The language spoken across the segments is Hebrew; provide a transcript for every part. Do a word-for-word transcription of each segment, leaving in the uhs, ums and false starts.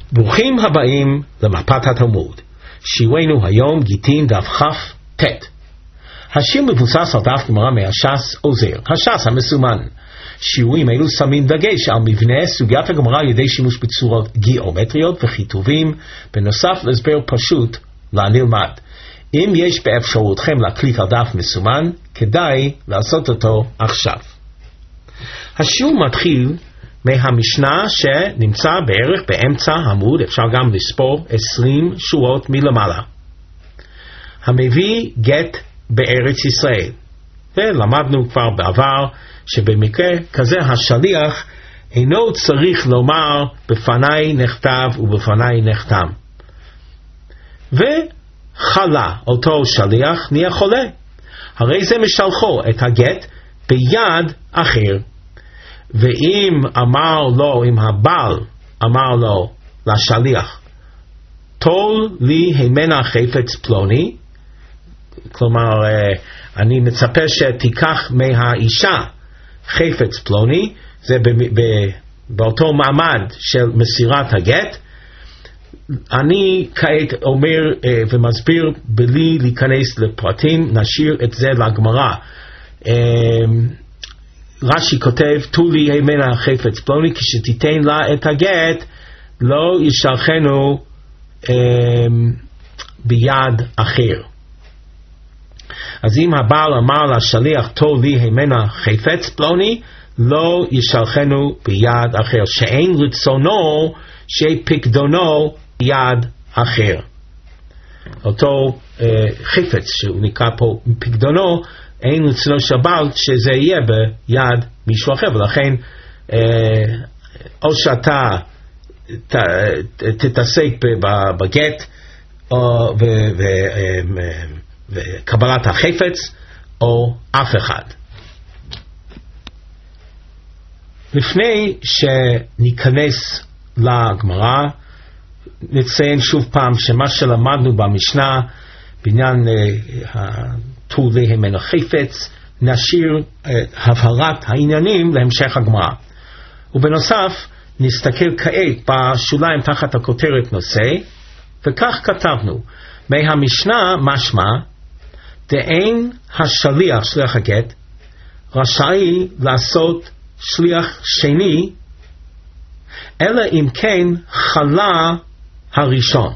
ברוכים הבאים למפת התלמוד. שיעורנו היום גיטין דף כף ט'. השיר מבוסס על דף גמרא מהש"ס עוזר, הש"ס המסומן. שיעורים אלו שמים דגש על מבנה סוגיית הגמרא על ידי שימוש בצורות גיאומטריות וכיתובים, בנוסף להסבר פשוט לנלמד. אם יש באפשרותכם להקליק על דף מסומן, כדאי לעשות אותו עכשיו. השיעור מתחיל מהמשנה שנמצא בערך באמצע העמוד, אפשר גם לספור עשרים שורות מלמעלה. המביא גט בארץ ישראל. ולמדנו כבר בעבר שבמקרה כזה השליח אינו צריך לומר בפני נכתב ובפני נחתם. וחלה אותו שליח נהיה חולה. הרי זה משלחו את הגט ביד אחר. ואם אמר לו, אם הבעל אמר לו לשליח, תול לי הימנה חפץ פלוני, כלומר אני מצפה שתיקח מהאישה חפץ פלוני, זה ב- ב- באותו מעמד של מסירת הגט. אני כעת אומר ומסביר בלי להיכנס לפרטים, נשאיר את זה לגמרא. רש"י כותב, תולי הימנה חפץ פלוני, כשתיתן לה את הגט, לא ישלחנו אה, ביד אחר. אז אם הבעל אמר לשליח, תולי הימנה חפץ פלוני, לא ישלחנו ביד אחר, שאין רצונו שפקדונו ביד אחר. אותו אה, חפץ שהוא נקרא פה פקדונו, אין רצונו של בעל שזה יהיה ביד מישהו אחר, ולכן אה, או שאתה ת, תתעסק בגט או, ו, ו, וקבלת החפץ או אף אחד. לפני שניכנס לגמרא, נציין שוב פעם שמה שלמדנו במשנה בעניין תולי הימנה חפץ, נשאיר הבהרת העניינים להמשך הגמרא. ובנוסף נסתכל כעת בשוליים תחת הכותרת נושא, וכך כתבנו, מהמשנה משמע דאין השליח, שליח הגט, רשאי לעשות שליח שני, אלא אם כן חלה הראשון.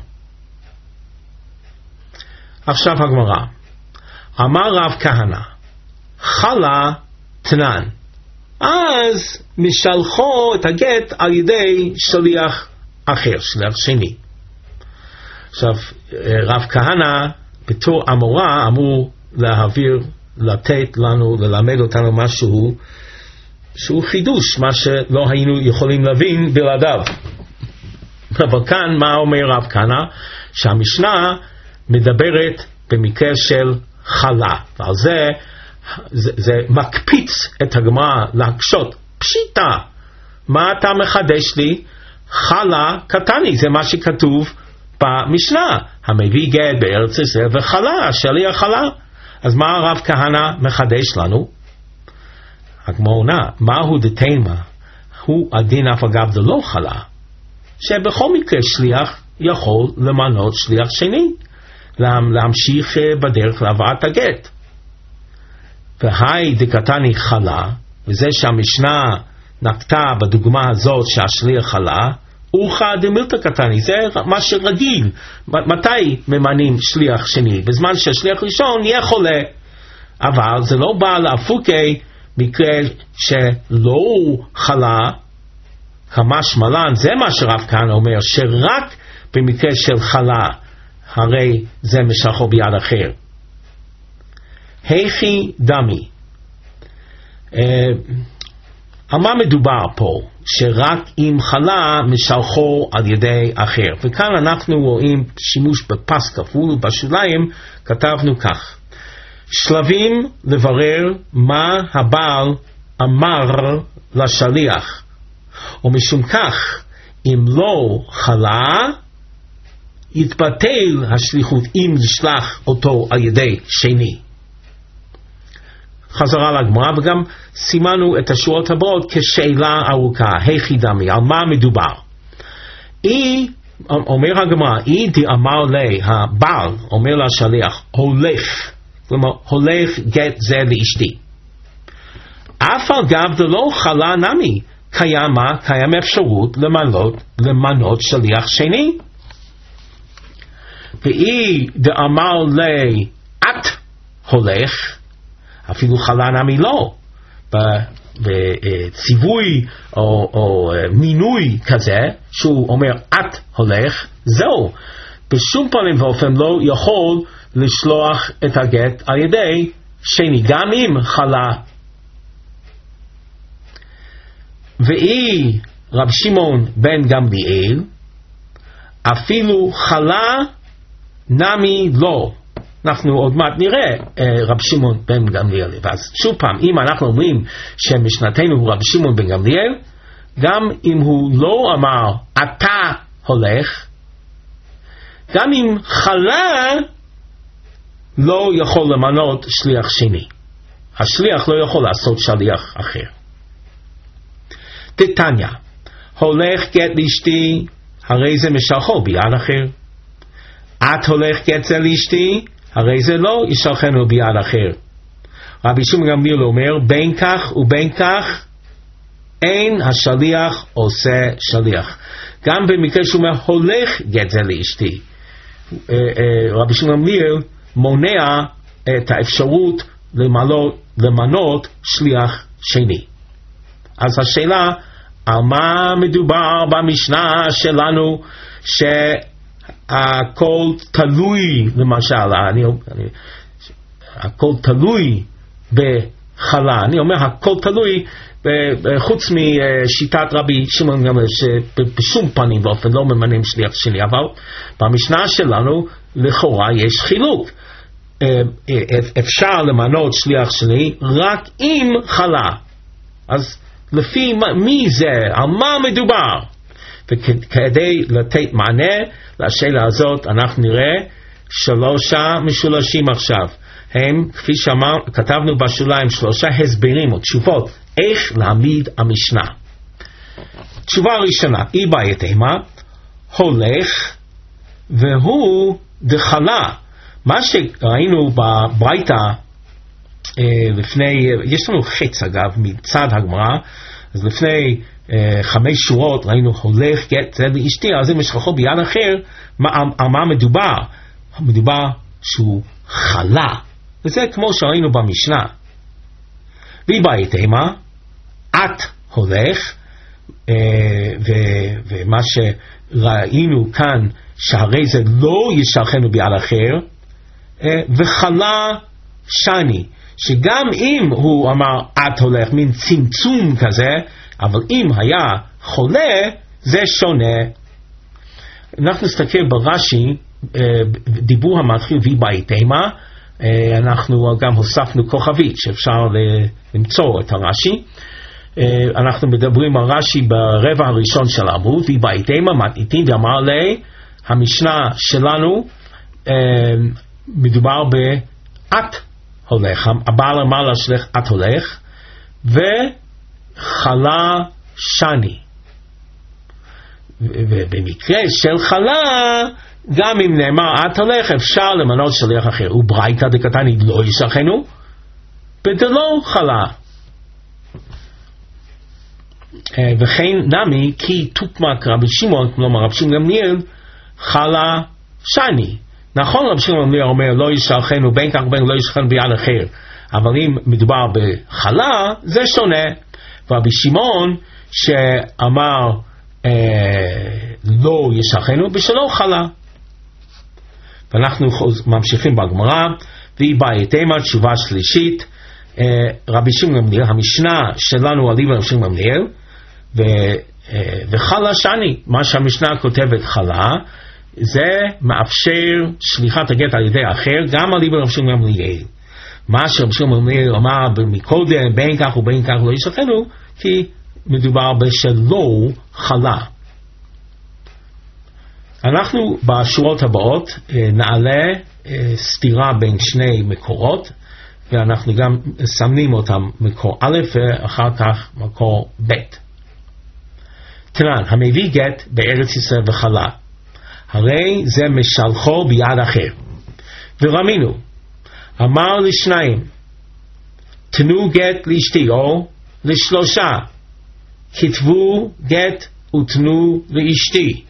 עכשיו הגמרא, אמר רב כהנא, חלה תנן, אז משלחו את הגט על ידי שליח אחר, שליח שני. עכשיו רב כהנא בתור אמורה אמור להעביר, לתת לנו, ללמד אותנו משהו שהוא חידוש, מה שלא היינו יכולים להבין בלעדיו. אבל כאן מה אומר רב כהנא? שהמשנה מדברת במקרה של חלה, ועל זה, זה, זה מקפיץ את הגמרא להקשות, פשיטה, מה אתה מחדש לי? חלה קטני, זה מה שכתוב במשנה, המביא גט בארץ ישראל וחלה, השליח חלה. אז מה הרב כהנא מחדש לנו? הגמרא עונה, מהו דתימה? הוא הדין אף אגב דלא חלה, שבכל מקרה שליח יכול למנות שליח שני, להמשיך בדרך להבאת הגט. והי דקתני חלה, וזה שהמשנה נקטה בדוגמה הזאת שהשליח חלה, אוחה דמילתא קטני, זה מה שרגיל. מתי ממנים שליח שני? בזמן שהשליח ראשון יהיה חולה. אבל זה לא בא להפוקי מקרה שלא חלה, כמשמע לן, זה מה שרב כהנא אומר, שרק במקרה של חלה, הרי זה משלחו ביד אחר. היכי דמי, על מה מדובר פה? שרק אם חלה משלחו על ידי אחר. וכאן אנחנו רואים שימוש בפס כפול, ובשוליים כתבנו כך, שלבים לברר מה הבעל אמר לשליח, ומשום כך אם לא חלה יתבטל השליחות אם נשלח אותו על ידי שני. חזרה לגמרא, וגם סימנו את השורות הבאות כשאלה ארוכה, היכי דמי, על מה מדובר? אי אומר הגמרא, אי דאמר לי, הבעל אומר לשליח, הולך, כלומר, הולך גט זה לאשתי. אף על גב דלא חלה נמי, קיימה, קיים אפשרות למנות, למנות שליח שני. ואי דאמר לי, את הולך, אפילו חלה נמי לא. בציווי או, או מינוי כזה, שהוא אומר, את הולך, זהו. בשום פנים ואופן לא יכול לשלוח את הגט על ידי שני, גם אם חלה. ואי רב שמעון בן גמליאל, אפילו חלה נמי לא. אנחנו עוד מעט נראה רב שמעון בן גמליאל. ואז שוב פעם, אם אנחנו אומרים שמשנתנו הוא רב שמעון בן גמליאל, גם אם הוא לא אמר אתה הולך, גם אם חלה לא יכול למנות שליח שני. השליח לא יכול לעשות שליח אחר. תתניא, הולך גט לאשתי, הרי זה משלחו ביד אחר. את הולך גט זה לאשתי, הרי זה לא ישלחנו ביד אחר. רבי שמעון גמליאל אומר, בין כך ובין כך, אין השליח עושה שליח. גם במקרה שהוא אומר, הולך גט זה לאשתי, רבי שמעון גמליאל מונע את האפשרות למנות, למנות שליח שני. אז השאלה, על מה מדובר במשנה שלנו, שהכל תלוי, למשל, אני, אני, הכל תלוי בחלה. אני אומר, הכל תלוי, חוץ משיטת רבי שמעון גמליאל, שבשום פנים באופן לא ממנים שליח שני, אבל במשנה שלנו, לכאורה יש חילוק. אפשר למנות שליח שני, רק אם חלה. אז לפי מי זה, על מה מדובר? וכדי לתת מענה לשאלה הזאת, אנחנו נראה שלושה משולשים עכשיו. הם, כפי שכתבנו בשוליים, שלושה הסברים או תשובות, איך להעמיד המשנה. תשובה ראשונה, אי בעייתמה, הולך, והוא דחלה. מה שראינו בברייתא, לפני, יש לנו חץ אגב מצד הגמרא, אז לפני אה, חמש שורות ראינו הולך גט זה לאשתי, אז אם יש לך ביד אחר, מה, על מה מדובר? מדובר שהוא חלה, וזה כמו שראינו במשנה. והיא בעייתמה, את הולך, אה, ו, ומה שראינו כאן, שהרי זה לא ישלחנו ביד אחר, אה, וחלה שני, שגם אם הוא אמר את הולך, מין צמצום כזה, אבל אם היה חולה, זה שונה. אנחנו נסתכל ברש"י, דיבור המתחיל וי בעייתמה, אנחנו גם הוספנו כוכבית שאפשר למצוא את הרש"י. אנחנו מדברים על רש"י ברבע הראשון של העמוד, וי בעייתמה מתניתין ואמר לי, המשנה שלנו מדובר באת הולך, הבעל אמר לשליח את הולך, וחלה שני. ובמקרה של חלה, גם אם נאמר את הולך, אפשר למנות שליח אחר. וברייתא דקתני לא ישלחנו, בדלא חלה. וכן נמי, כי תוקמק רבי שמעון, כלומר רבי שמעון גמליאל, חלה שני. נכון, רבי שמעון גמליאל אומר לא ישלחנו בין כך ובין לא ישלחנו ביד אחר, אבל אם מדובר בחלה זה שונה. ורבי שמעון שאמר אה, לא ישלחנו בשלו חלה. ואנחנו ממשיכים בגמרא, והיא בעייתמה, תשובה שלישית. אה, רבי שמעון גמליאל, המשנה שלנו עלי רבי שמעון גמליאל, ו, אה, וחלה שני, מה שהמשנה כותבת חלה, זה מאפשר שליחת הגט על ידי אחר, גם על ידי רבי שמעון גמליאל. מה שרבי שמעון גמליאל אמר מקודם, בין כך ובין כך לא ישלחנו, כי מדובר בשלו חלה. אנחנו בשורות הבאות נעלה סתירה בין שני מקורות, ואנחנו גם שמים אותם מקור א' ואחר כך מקור ב'. תנן, המביא גט בארץ ישראל וחלה, הרי זה משלחו ביד אחר. ורמינו, אמר לשניים, תנו גט לאשתי, או לשלושה, כתבו גט ותנו לאשתי.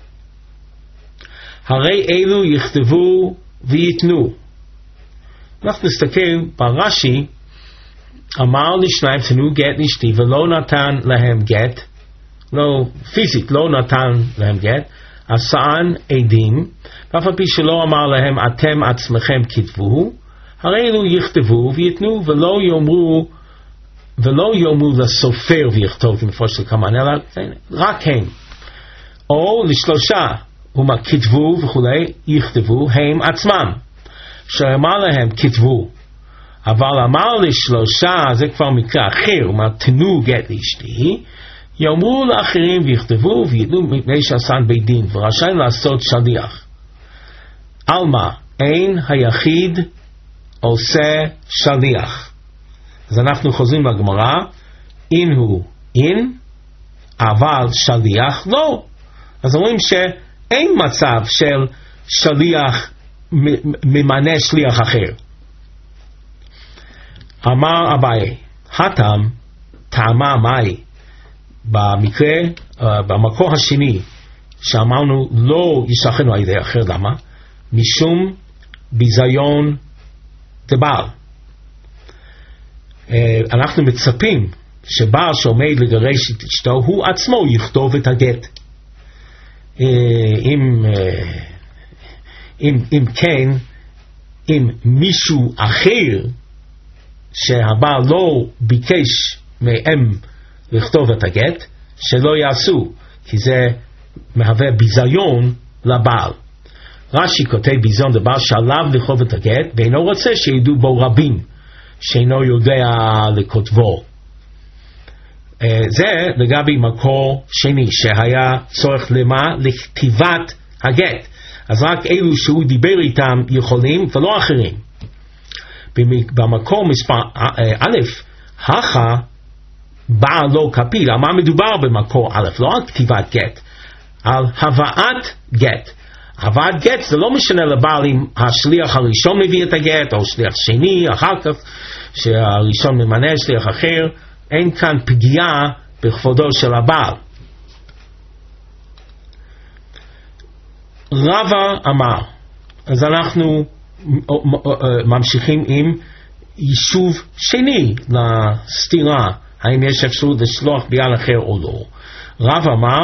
הרי אלו יכתבו ויתנו. אנחנו נסתכל ברש"י, אמר לשניים תנו גט לאשתי, ולא נתן להם גט, לא פיזית, לא נתן להם גט, עשאן עדים, ואף על פי שלא אמר להם אתם עצמכם כתבו, הרי אלו יכתבו ויתנו, ולא יאמרו ולא יאמרו לסופר ויכתוב כמפורש לכמן, אלא רק הם. או לשלושה, ומה כתבו וכולי, יכתבו הם עצמם. שאמר להם כתבו, אבל אמר לשלושה, זה כבר מקרה אחר, ומה תנו גט לאשתי, יאמרו לאחרים ויכתבו ויתנו מפני שעשן בית דין, ורשאי לעשות שליח. על מה? אין היחיד עושה שליח. אז אנחנו חוזרים לגמרא, אין הוא אין, אבל שליח לא. אז אומרים שאין מצב של שליח ממנה שליח אחר. אמר אביי, הטעם, טעמה מאי, במקרה, uh, במקור השני, שאמרנו לא ישכנו על ידי אחר, למה? משום ביזיון דבעל. Uh, אנחנו מצפים שבעל שעומד לגרש את אשתו, הוא עצמו יכתוב את הגט. Uh, אם, uh, אם, אם כן, אם מישהו אחר, שהבעל לא ביקש מהם לכתוב את הגט, שלא יעשו, כי זה מהווה ביזיון לבעל. רש"י כותב ביזיון לבעל שעליו לכתוב את הגט, ואינו רוצה שידעו בו רבים, שאינו יודע לכותבו. זה לגבי מקור שני, שהיה צורך למה? לכתיבת הגט. אז רק אלו שהוא דיבר איתם יכולים, ולא אחרים. במקור מספר א', הכה בעל לא קפיל, על מה מדובר במקור א', לא על כתיבת גט, על הבאת גט. הבאת גט זה לא משנה לבעל אם השליח הראשון מביא את הגט, או שליח שני, אחר כך שהראשון ממנה שליח אחר, אין כאן פגיעה בכבודו של הבעל. רבא אמר, אז אנחנו ממשיכים עם יישוב שני לסתירה, האם יש אפשרות לשלוח ביד אחר או לא. רב אמר,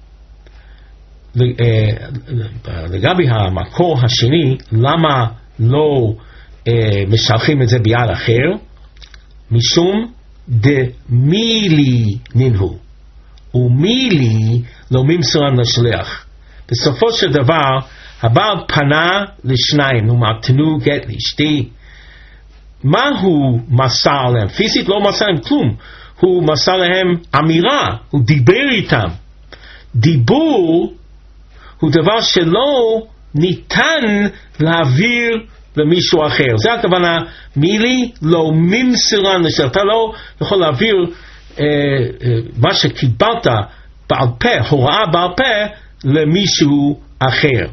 לגבי המקור השני, למה לא משלחים את זה ביד אחר? משום דמילי ננהו, ומילי לא ממסרן לשליח. בסופו של דבר, הבעל פנה לשניים, נאמר תנו גט לאשתי. מה הוא מסר להם? פיזית לא מסר להם כלום. הוא מסר להם אמירה, הוא דיבר איתם. דיבור הוא דבר שלא ניתן להעביר למישהו אחר. זה הכוונה, מילי לא ממסרן לשליח. אתה לא יכול להעביר אה, אה, מה שקיבלת בעל פה, הוראה בעל פה, למישהו אחר.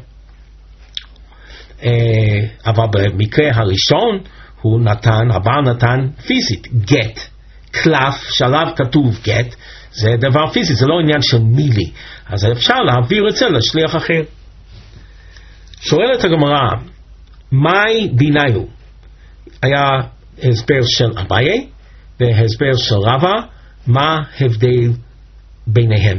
אה, אבל במקרה הראשון, הוא נתן, הבעל נתן פיזית, גט. קלף שעליו כתוב גט, זה דבר פיזי, זה לא עניין של מילי. אז אפשר להעביר את זה לשליח אחר. שואלת הגמרא, מהי ביניו? היה הסבר של אביי והסבר של רבא, מה הבדל ביניהם?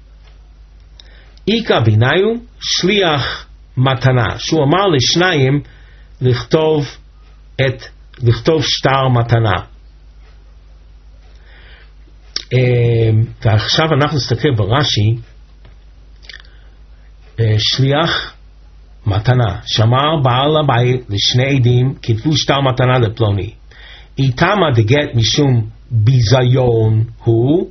איקה ביניו, שליח מתנה, שהוא אמר לשניים לכתוב את, לכתוב שטר מתנה. ועכשיו אנחנו נסתכל ברש"י, שליח מתנה, שמר בעל הבית לשני עדים, כתבו שטר מתנה לפלוני. איתמה דגט משום ביזיון הוא,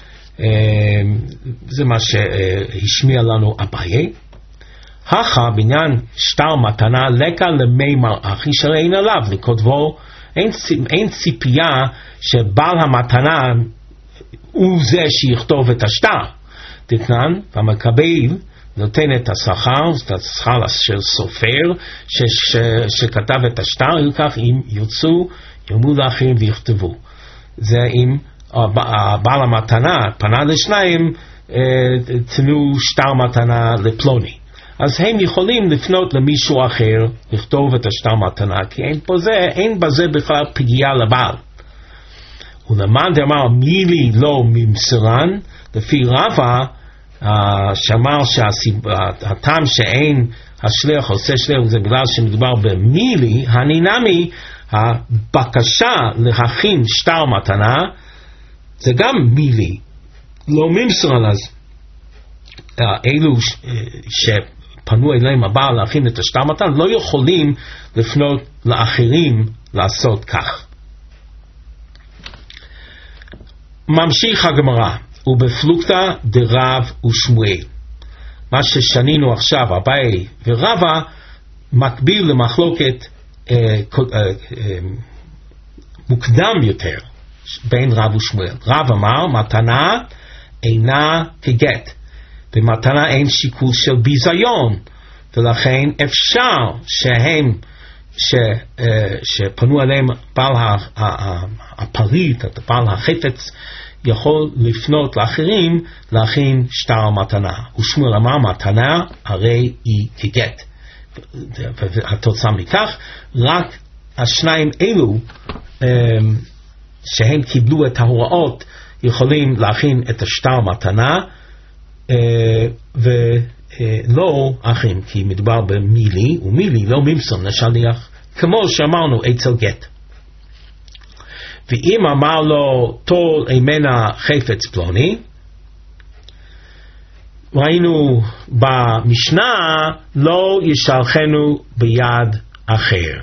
זה מה שהשמיע לנו אביי. הכה בעניין שטר מתנה לקה למי מלאכי שאין עליו לכותבו, אין, אין ציפייה שבעל המתנה הוא זה שיכתוב את השטר. תתנן, והמקבל נותן את השכר, את השכר של סופר ש, ש, שכתב את השטר, וכך אם ירצו יאמרו לאחרים ויכתבו. זה אם בעל המתנה פנה לשניים, תנו שטר מתנה לפלוני. אז הם יכולים לפנות למישהו אחר לכתוב את השטר מתנה, כי אין בזה, אין בזה בכלל פגיעה לבעל. ולמאן דאמר מילי לא ממסרן, לפי רבא שאמר שהטעם שאין השליח עושה שליח זה בגלל שמדובר במילי, הנינמי, הבקשה להכין שטר מתנה זה גם מילי, לא ממסרן. אז אלו שפנו אליהם הבעל להכין את השטר מתנה לא יכולים לפנות לאחרים לעשות כך. ממשיך הגמרא, ובפלוגתא דרב ושמואל. מה ששנינו עכשיו, אביי ורבא, מקביל למחלוקת אה, אה, אה, מוקדם יותר בין רב ושמואל. רב אמר, מתנה אינה כגט, במתנה אין שיקול של ביזיון, ולכן אפשר שהם ש, אה, שפנו עליהם בעל הפריט, בעל החפץ, יכול לפנות לאחרים להכין שטר מתנה. ושמואל אמר, מתנה הרי היא כגט. והתוצאה מכך, רק השניים אלו שהם קיבלו את ההוראות יכולים להכין את השטר מתנה, ולא אחים, כי מדובר במילי, ומילי לא ממסון לשליח, כמו שאמרנו אצל גט. ואם אמר לו תול אימנה חפץ פלוני, ראינו במשנה לא ישלחנו ביד אחר.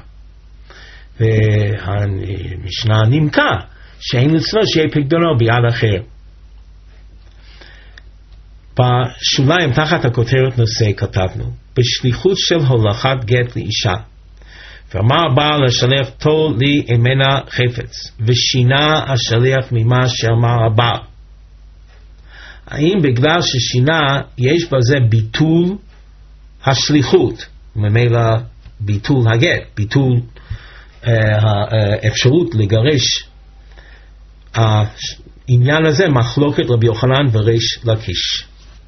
והמשנה נמקה שאין לצוות שיהיה פקדונו ביד אחר. בשוליים תחת הכותרת נושא כתבנו בשליחות של הולכת גט לאישה, ואמר בעל השליח תול לי אימנה חפץ, ושינה השליח ממה שאמר הבעל. האם בגלל ששינה יש בזה ביטול השליחות, ממילא ביטול הגט, ביטול האפשרות לגרש? העניין הזה מחלוקת רבי יוחנן וריש לקיש.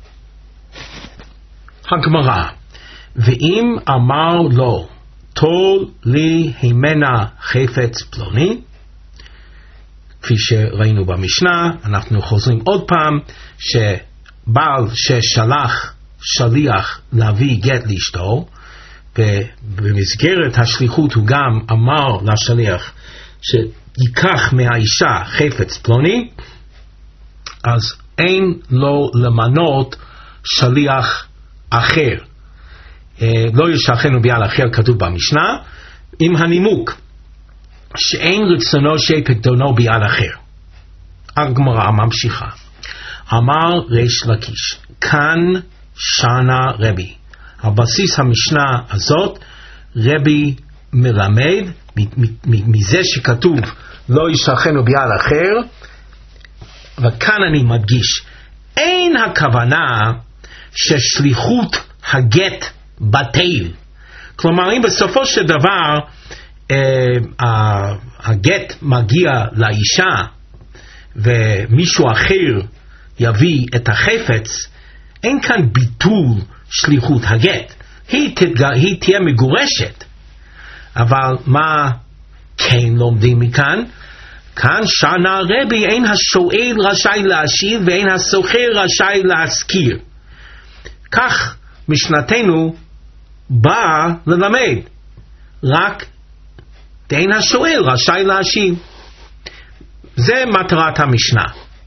הגמרא, ואם אמר לו תול לי הימנה חפץ פלוני, כפי שראינו במשנה, אנחנו חוזרים עוד פעם, שבעל ששלח שליח להביא גט לאשתו, ובמסגרת השליחות הוא גם אמר לשליח שיקח מהאישה חפץ פלוני, אז אין לו למנות שליח אחר. לא ישלחנו ביד אחר, כתוב במשנה, עם הנימוק שאין רצונו שפקדונו ביד אחר. הגמרא ממשיכה, אמר ריש לקיש, כאן שנה רבי. על בסיס המשנה הזאת רבי מלמד מזה שכתוב לא ישלחנו ביד אחר, וכאן אני מדגיש, אין הכוונה ששליחות הגט בטל. כלומר, אם בסופו של דבר אה, הגט מגיע לאישה ומישהו אחר יביא את החפץ, אין כאן ביטול שליחות הגט. היא, תתג... היא תהיה מגורשת. אבל מה כן לומדים מכאן? כאן שנה רבי, אין השואל רשאי להשיב ואין הסוחר רשאי להשכיר. כך משנתנו באה ללמד, רק אין השואל רשאי להשיב. זה מטרת המשנה.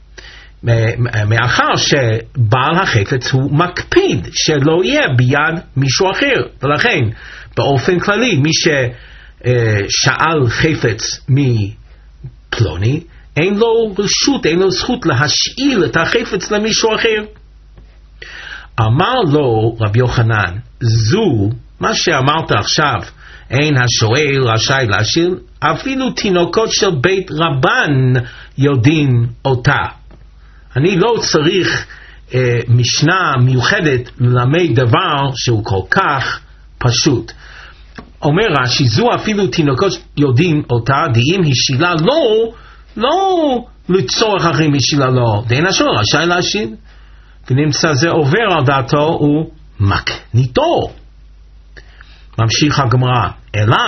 מאחר שבעל החפץ הוא מקפיד שלא יהיה ביד מישהו אחר, ולכן באופן כללי מי ששאל חפץ מפלוני אין לו רשות, אין לו זכות להשאיל את החפץ למישהו אחר. אמר לו רבי יוחנן, זו מה שאמרת עכשיו, אין השואל רשאי להשאיל, אפילו תינוקות של בית רבן יודעים אותה. אני לא צריך אה, משנה מיוחדת ללמד דבר שהוא כל כך פשוט. אומר רש"י, זו אפילו תינוקות יודעים אותה, דאם השילה לא, לא לצורך אחרים השילה לא, דאין השם רשאי להשיל. ונמצא זה עובר על דעתו הוא מקניתו. ממשיך הגמרא, אלא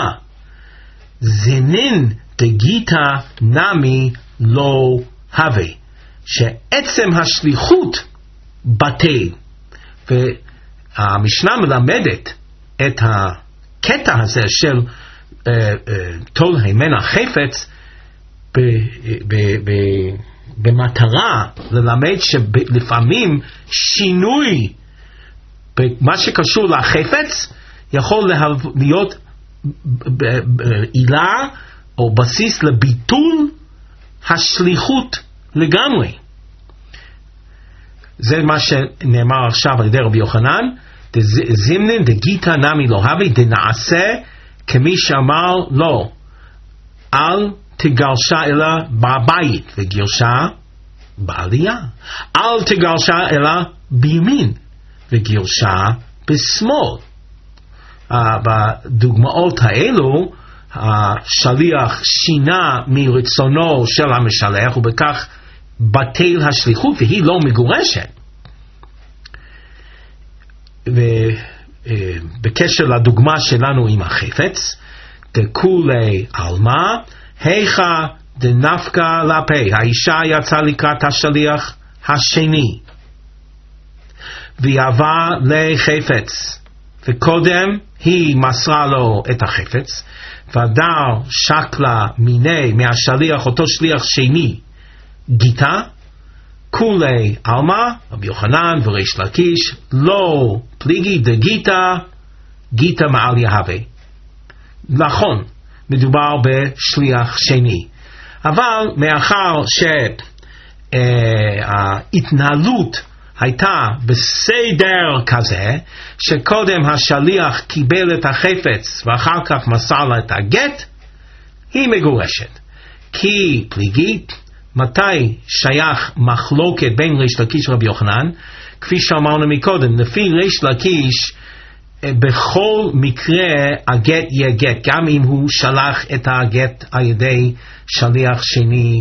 זנין דגיתא נמי לא הווה, שעצם השליחות בטל. והמשנה מלמדת את הקטע הזה של uh, uh, תול הימן החפץ ב, ב, ב, במטרה ללמד שלפעמים שינוי במה שקשור לחפץ יכול להיות עילה או בסיס לביטול השליחות לגמרי. זה מה שנאמר עכשיו על ידי רבי יוחנן, זימנין דגיתא נמי לא הווה, דנעשה כמי שאמר לא, אל תגרשה אלא בבית, וגרשה בעלייה. אל תגרשה אלא בימין, וגרשה בשמאל. Uh, בדוגמאות האלו, השליח שינה מרצונו של המשלח, ובכך בטל השליחות, והיא לא מגורשת. ובקשר לדוגמה שלנו עם החפץ, דכולי עלמא, היכא דנפקא לפה, האישה יצאה לקראת השליח השני, והיא עברה לחפץ, וקודם היא מסרה לו את החפץ, והדר שקלה מיני מהשליח, אותו שליח שני, גיטה, כולי עלמא, רבי יוחנן וריש לקיש, לא פליגי דגיטה, גיטה מעל יהווה. נכון, מדובר בשליח שני. אבל מאחר שההתנהלות הייתה בסדר כזה, שקודם השליח קיבל את החפץ ואחר כך מסר לה את הגט, היא מגורשת. כי פליגית, מתי שייך מחלוקת בין ריש לקיש ורבי יוחנן? כפי שאמרנו מקודם, לפי ריש לקיש, בכל מקרה הגט יהיה גט, גם אם הוא שלח את הגט על ידי שליח שני.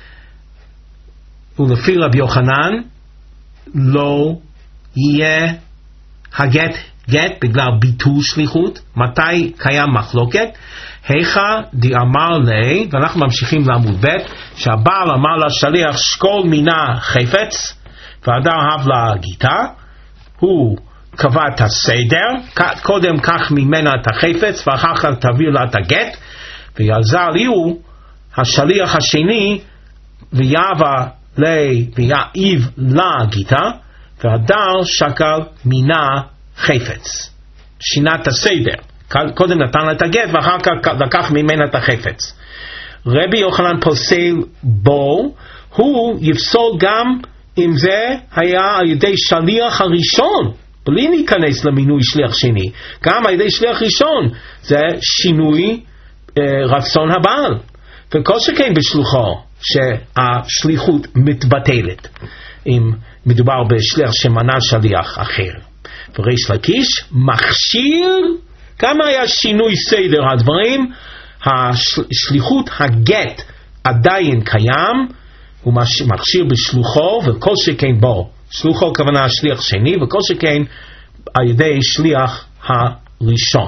ולפי רבי יוחנן, לא יהיה הגט גט בגלל ביטול שליחות. מתי קיים מחלוקת? היכא דאמר לי, ואנחנו ממשיכים לעמוד ב', שהבעל אמר לשליח שקול מינה חפץ, והדר הב לה גיטה, הוא קבע את הסדר, קודם כך ממנה את החפץ, ואחר כך תביא לה את הגט, ויעזר לי הוא, השליח השני, ויעבה לי, ויעיב לה גיטה, והדר שקל מינה חפץ. שינה את הסדר. קודם נתן לה את הגט, ואחר כך לקח ממנה את החפץ. רבי יוחנן פוסל בו, הוא יפסול גם אם זה היה על ידי שליח הראשון, בלי להיכנס למינוי שליח שני. גם על ידי שליח ראשון, זה שינוי אה, רצון הבעל. וכל שכן בשלוחו, שהשליחות מתבטלת, אם מדובר בשליח שמנה שליח אחר. וריש לקיש מכשיר, כמה היה שינוי סדר הדברים, השליחות הגט עדיין קיים, הוא מכשיר בשלוחו, וכל שכן בו, שלוחו כוונה שליח שני, וכל שכן על ידי שליח הראשון.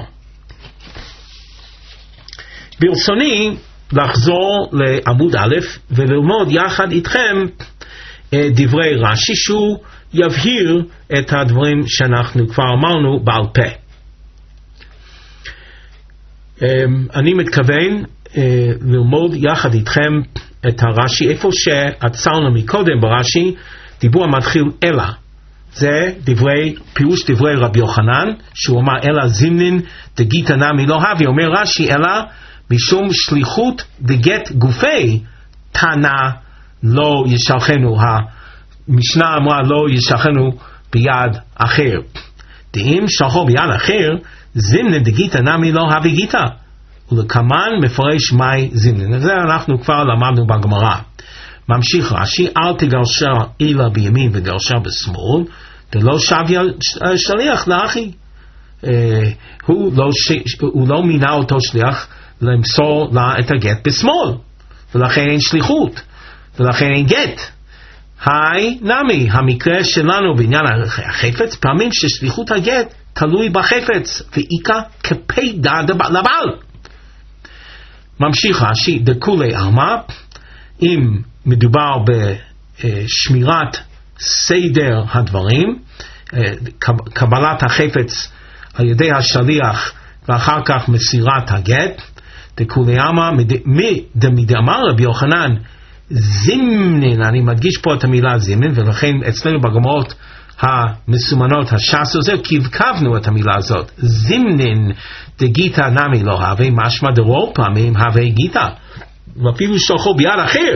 ברצוני לחזור לעמוד א' וללמוד יחד איתכם דברי רש"י, שהוא יבהיר את הדברים שאנחנו כבר אמרנו בעל פה. אני מתכוון ללמוד יחד איתכם את הרש"י, איפה שעצרנו מקודם ברש"י, דיבור המתחיל אלא. זה דברי, פירוש דברי רבי יוחנן, שהוא אמר אלא זימנין דגיתא נמי לא הווה. אומר רש"י אלא משום שליחות דגט גופי תנא לא ישלחנו. המשנה אמרה לא ישלחנו ביד אחר. דאם שלחו ביד אחר, זימנין דגיתא נמי לא הווה גיתא. ולכמן מפרש מהי זימנין. זה אנחנו כבר למדנו בגמרא. ממשיך רש"י, אל תגרשה אלא בימין וגרשה בשמאל, דלא שביה שליח לאחי. הוא לא, הוא לא מינה אותו שליח למסור לה את הגט בשמאל, ולכן אין שליחות, ולכן אין גט. היי נמי, המקרה שלנו בעניין החפץ, פעמים ששליחות הגט תלוי בחפץ, ואיקה כפידה לבעל. ממשיך רש"י, דכולי עלמא, אם מדובר בשמירת סדר הדברים, קבלת החפץ על ידי השליח ואחר כך מסירת הגט, דכולי עלמא, מדאמר רבי יוחנן זימנין, אני מדגיש פה את המילה זימנין, ולכן אצלנו בגמרות המסומנות הש"ס הזה קבקבנו את המילה הזאת, זימנין דגיטה נמי לא הווה, משמע דרוב פעמים הווה גיטה, ואפילו שלחו ביד אחר.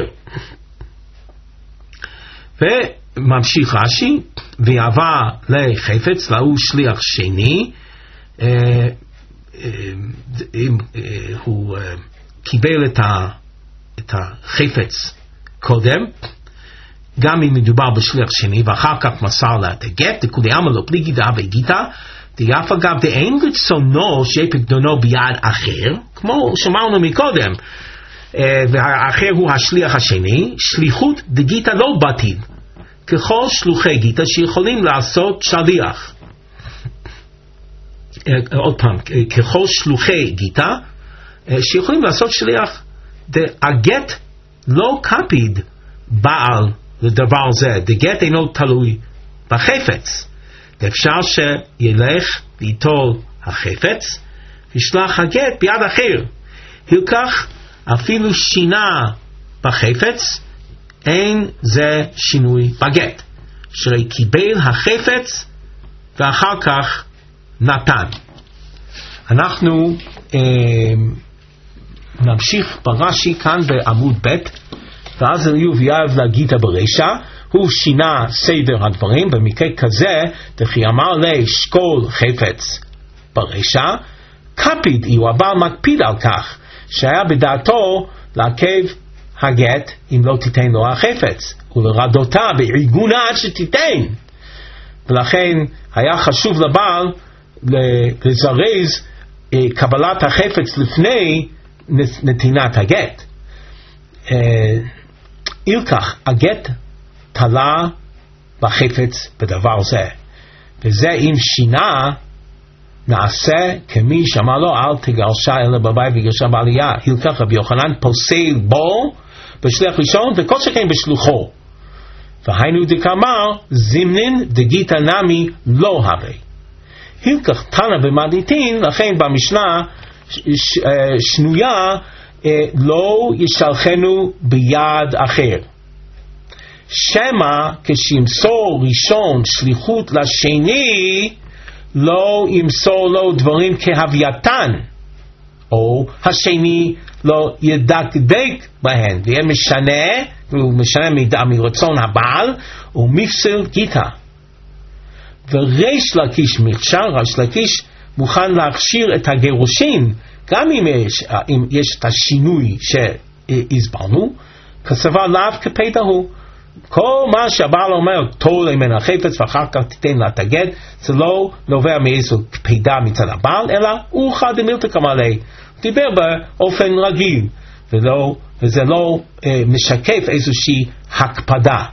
וממשיך רש"י, ויעבר לחפץ להוא שליח שני, אה, אה, אה, אה, הוא אה, קיבל את, ה, את החפץ קודם, גם אם מדובר בשליח שני, ואחר כך מסר לה את הגט, דכולי עלמא לא פלי גיטה וגיטה, דיאף אגב דאין רצונו שיהיה פקדונו ביד אחר, כמו שאמרנו מקודם, והאחר הוא השליח השני, שליחות דגיטה לא בתים, ככל שלוחי גיטה שיכולים לעשות שליח. עוד פעם, ככל שלוחי גיטה שיכולים לעשות שליח, הגט לא קפיד בעל לדבר זה, דגט אינו תלוי בחפץ, אפשר שילך ליטול החפץ וישלח הגט ביד אחר. הלקח אפילו שינה בחפץ, אין זה שינוי בגט, שרי קיבל החפץ ואחר כך נתן. אנחנו אה, נמשיך ברש"י כאן בעמוד ב', ואז יהיו ויעב להגיטה ברישא, הוא שינה סדר הדברים, במקרה כזה, דכי אמר לי שקול חפץ ברישא, קפיד היא, הבעל מקפיד על כך, שהיה בדעתו לעכב הגט אם לא תיתן לו החפץ, ולרדותה בעיגונה עד שתיתן, ולכן היה חשוב לבעל לזרז קבלת החפץ לפני נתינת הגט. אילכך הגט תלה בחפץ בדבר זה, וזה אם שינה נעשה כמי שאמר לו אל תגרשה אלא בבית וגרשה בעלייה. הלקח רבי יוחנן פוסל בו בשליח ראשון וכל שכן בשלוחו, והיינו דקאמר זימנין דגיטה נמי לא הווה. הלקח תנא במתניתין, לכן במשנה שנויה לא ישלחנו ביד אחר, שמא כשימסור ראשון שליחות לשני לא ימסור לו דברים כהווייתן, או השני לא ידקדק בהן ויהיה משנה, הוא משנה מרצון הבעל ומפסל גיטה. וריש לקיש מכשר, ריש לקיש מוכן להכשיר את הגירושין גם אם יש, אם יש את השינוי שהסברנו, כסבר לאו כפתע הוא. כל מה שהבעל אומר, תול ממנה חפץ ואחר כך תיתן לה את הגט, זה לא נובע מאיזו קפידה מצד הבעל, אלא הוא חד דמילתא קמאלי, דיבר באופן רגיל, ולא, וזה לא אה, משקף איזושהי הקפדה.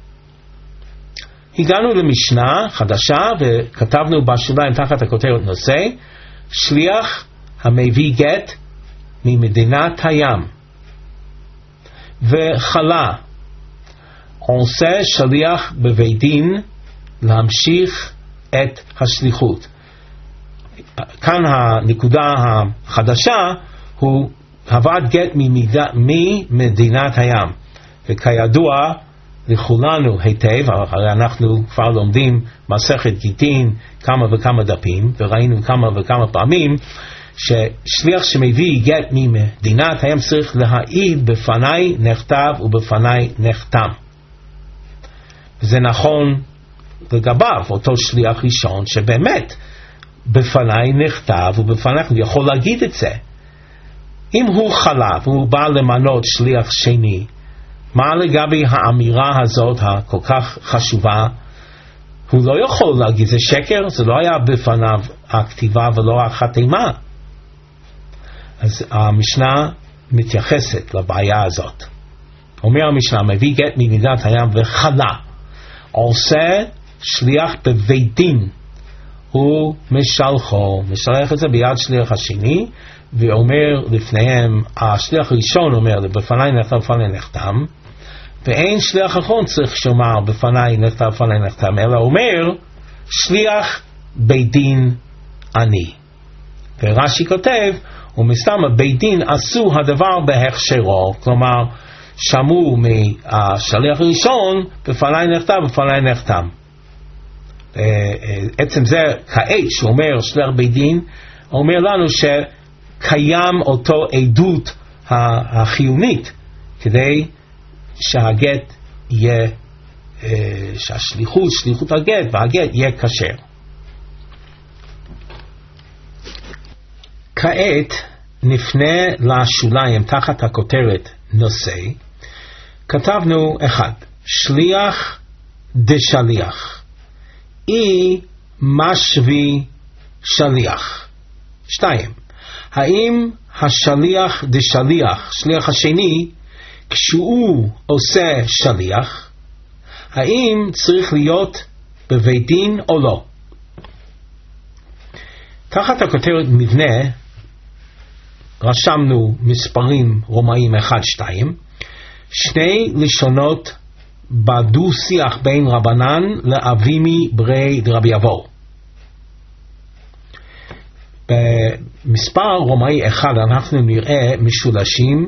הגענו למשנה חדשה וכתבנו בשוליים תחת הכותרת נושא, שליח המביא גט ממדינת הים וחלה עושה שליח בבית דין להמשיך את השליחות. כאן הנקודה החדשה הוא הבאת גט ממדינת הים, וכידוע לכולנו היטב, הרי אנחנו כבר לומדים מסכת גיטין כמה וכמה דפים, וראינו כמה וכמה פעמים ששליח שמביא גט ממדינת הים צריך להעיד בפני נכתב ובפני נחתם. זה נכון לגביו, אותו שליח ראשון שבאמת בפני נכתב ובפני הוא יכול להגיד את זה. אם הוא חלה והוא בא למנות שליח שני, מה לגבי האמירה הזאת הכל כך חשובה? הוא לא יכול להגיד, זה שקר, זה לא היה בפניו הכתיבה ולא החתימה. אז המשנה מתייחסת לבעיה הזאת. אומר המשנה, מביא גט מנהיגת הים וחלה, עושה שליח בבית דין, הוא משלחו, משלח את זה ביד שליח השני, ואומר לפניהם, השליח הראשון אומר, בפני נחתם, בפני נחתם, ואין שליח אחרון צריך שומר, בפני נחתם, בפני נחתם, אלא אומר, שליח בית דין אני. ורש"י כותב, ומסתם בית דין עשו הדבר בהכשרו, כלומר, שמעו מהשליח הראשון, בפני נחתם, בפני נחתם. עצם זה, כעת שאומר שליח בית דין, אומר לנו שקיים אותו עדות החיונית, כדי שהגט יהיה, שהשליחות, שליחות הגט והגט יהיה כשר. כעת נפנה לשוליים תחת הכותרת נושא. כתבנו אחד, שליח דשליח, אי משוי שליח. שתיים, האם השליח דשליח, שליח השני, כשהוא עושה שליח, האם צריך להיות בבית דין או לא? תחת הכותרת מבנה רשמנו מספרים רומאים אחד שתיים, שני לשונות בדו שיח בין רבנן לאבימי ברי דרבי אבו. במספר רומאי אחד אנחנו נראה משולשים,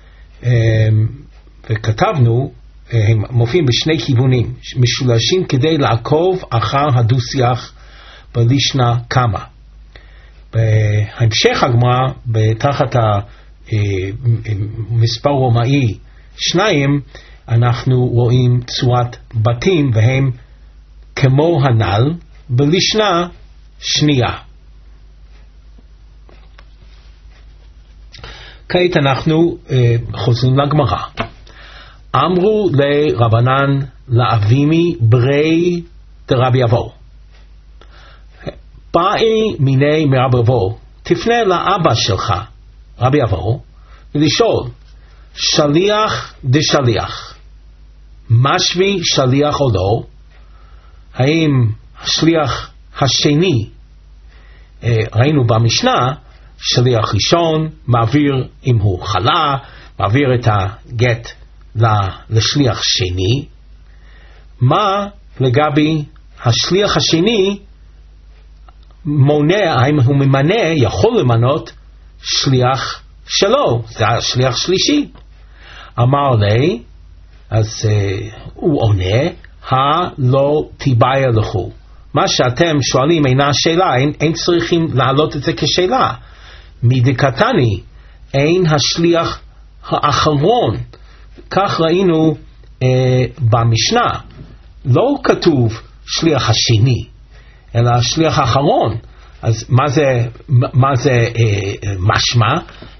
וכתבנו, הם מופיעים בשני כיוונים, משולשים כדי לעקוב אחר הדו שיח בלישנה קמה. בהמשך הגמרא, בתחת המספר רומאי שניים, אנחנו רואים צורת בתים, והם כמו הנ"ל בלישנה שנייה. כעת אנחנו uh, חוזרים לגמרא. אמרו לרבנן לאבימי ברי דרבי אבו, באי מיני מרבי אבו, תפנה לאבא שלך רבי אבו ולשאול, שליח דשליח, משוי שליח או לא? האם השליח השני, ראינו במשנה, שליח ראשון מעביר, אם הוא חלה, מעביר את הגט לשליח שני. מה לגבי השליח השני מונע, האם הוא ממנה, יכול למנות שליח שלו, זה השליח שלישי. אמר לי, אז uh, הוא עונה, הלא תיבאי לכו. מה שאתם שואלים אינה שאלה, אין, אין צריכים להעלות את זה כשאלה. מדקתני, אין השליח האחרון. כך ראינו uh, במשנה, לא כתוב שליח השני, אלא השליח האחרון. אז מה זה, מה זה uh, משמע?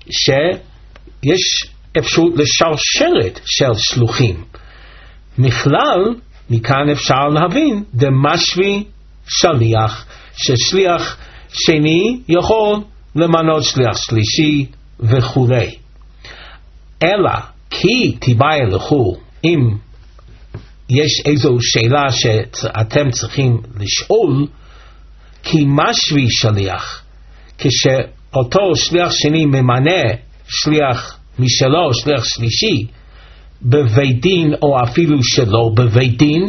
שיש אפשרות לשרשרת של שלוחים. מכלל, מכאן אפשר להבין, דמשוי שליח, ששליח שני יכול למנות שליח שלישי וכו'. אלא, כי תיבאי לכו, אם יש איזו שאלה שאתם צריכים לשאול, כי משוי שליח, כשאותו שליח שני ממנה שליח משלו, שליח שלישי, בבית דין או אפילו שלא בבית דין,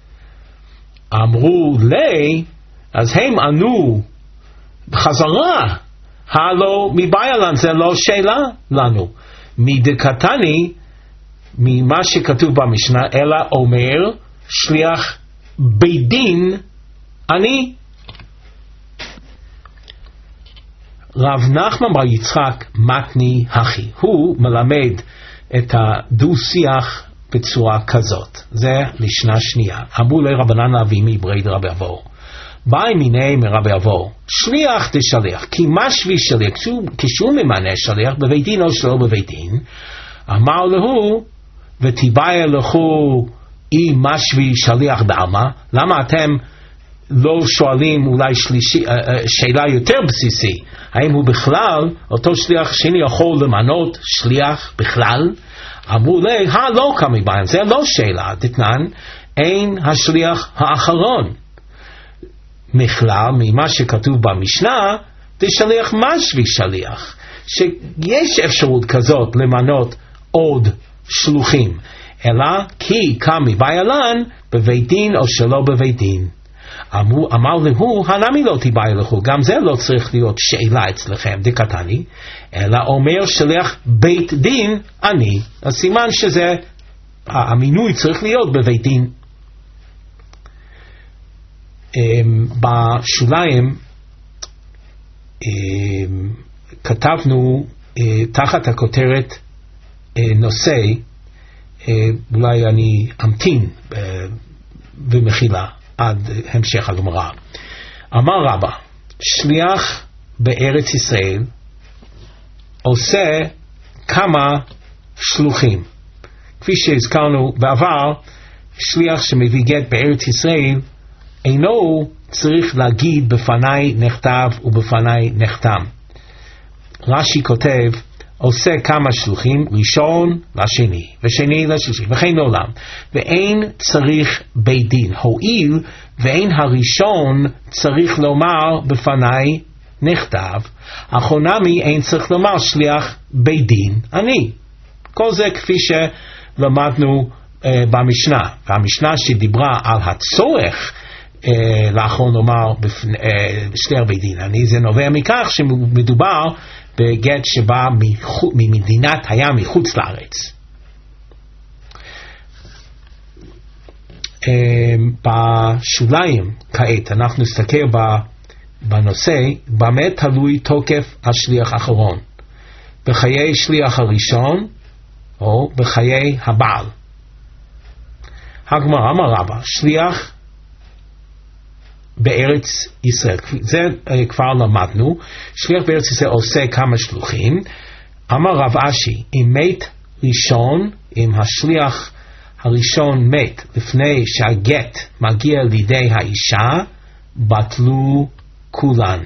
אמרו לי, אז הם ענו בחזרה, הלא מבעלן, זה לא שאלה לנו. מדקתני, ממה שכתוב במשנה, אלא אומר שליח בית דין אני. רב נחמן בר יצחק מתני הכי, הוא מלמד את הדו-שיח בצורה כזאת. זה לשנה שנייה. אמרו לרבנן לאבימי ברי דרבי אבו, באי מיני מרבי אבו, שליח דשליח, כי משוי שליח, כשהוא ממנה שליח בבית דין או שלא בבית דין, אמר לו, ותיבאי לכו אי משוי שליח בעלמא, למה אתם לא שואלים אולי שלישי, שאלה יותר בסיסי, האם הוא בכלל, אותו שליח שני יכול למנות שליח בכלל? אמרו לי, הא לא קמי בהם, זה לא שאלה, דתנן, אין השליח האחרון. מכלל, ממה שכתוב במשנה, זה שליח משוי שליח, שיש אפשרות כזאת למנות עוד שלוחים, אלא כי קמי בעלן בבית דין או שלא בבית דין. אמר, אמר להו, הנמי לא תיבאי לכו, גם זה לא צריך להיות שאלה אצלכם, דקתני, אלא אומר שליח בית דין אני, הסימן שזה, המינוי צריך להיות בבית דין. בשוליים כתבנו תחת הכותרת נושא, אולי אני אמתין במחילה עד המשך הגמרא. אמר רבא, שליח בארץ ישראל עושה כמה שלוחים. כפי שהזכרנו בעבר, שליח שמביא גט בארץ ישראל אינו צריך להגיד בפני נכתב ובפני נחתם. רש"י כותב, עושה כמה שלוחים, ראשון לשני, ושני לשלישי, וכן עולם. ואין צריך בית דין, הואיל ואין הראשון צריך לומר בפני נכתב, אחרונמי אין צריך לומר שליח בית דין אני. כל זה כפי שלמדנו uh, במשנה, והמשנה שדיברה על הצורך uh, לאחרון לומר בפני, uh, שליח בית דין אני, זה נובע מכך שמדובר בגט שבא ממדינת הים מחוץ לארץ. בשוליים כעת אנחנו נסתכל בנושא במה תלוי תוקף השליח האחרון, בחיי שליח הראשון או בחיי הבעל. הגמרא אמר רבא, שליח בארץ ישראל, זה כבר למדנו, שליח בארץ ישראל עושה כמה שלוחים. אמר רב אשי, אם מת ראשון, אם השליח הראשון מת לפני שהגט מגיע לידי האישה, בטלו כולן.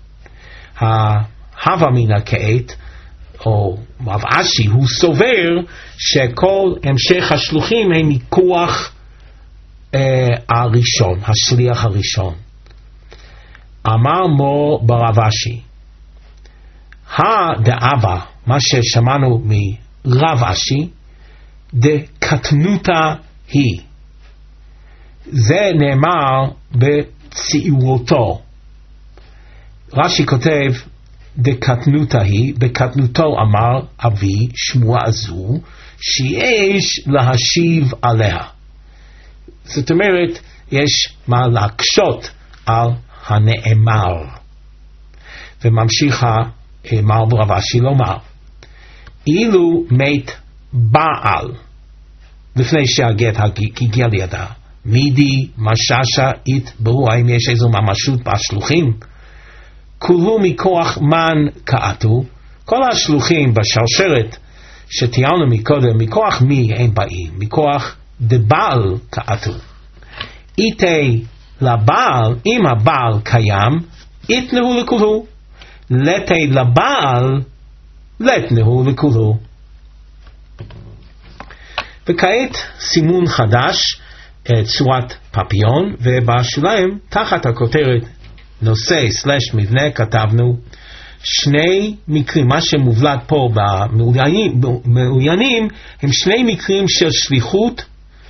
ההווה מן הכעת, או רב אשי, הוא סובר שכל המשך השלוחים הם מכוח אה, הראשון, השליח הראשון. אמר מו ברב אשי, הדאבה, מה ששמענו מרב אשי, דקטנותה היא. זה נאמר בצעירותו. רש"י כותב, דקטנותה היא, בקטנותו אמר אבי שמועה זו, שיש להשיב עליה. זאת אומרת, יש מה להקשות על הנאמר. וממשיך מר רב אשי לומר, אילו מת בעל לפני שהגט הגיע לידה, מידי מששה יתבעו, האם יש איזו ממשות בשלוחים? כולו מכוח מן קעתו, כל השלוחים בשרשרת שתיארנו מקודם, מכוח מי הם באים? מכוח דבעל קעתו. איתי לבעל, אם הבעל קיים, יתנהו לכולו. לתי לבעל, לתנהו לכולו. וכעת סימון חדש, צורת פפיון, ובשוליים תחת הכותרת נושא סלש מבנה כתבנו שני מקרים. מה שמובלט פה במעוינים הם שני מקרים של שליחות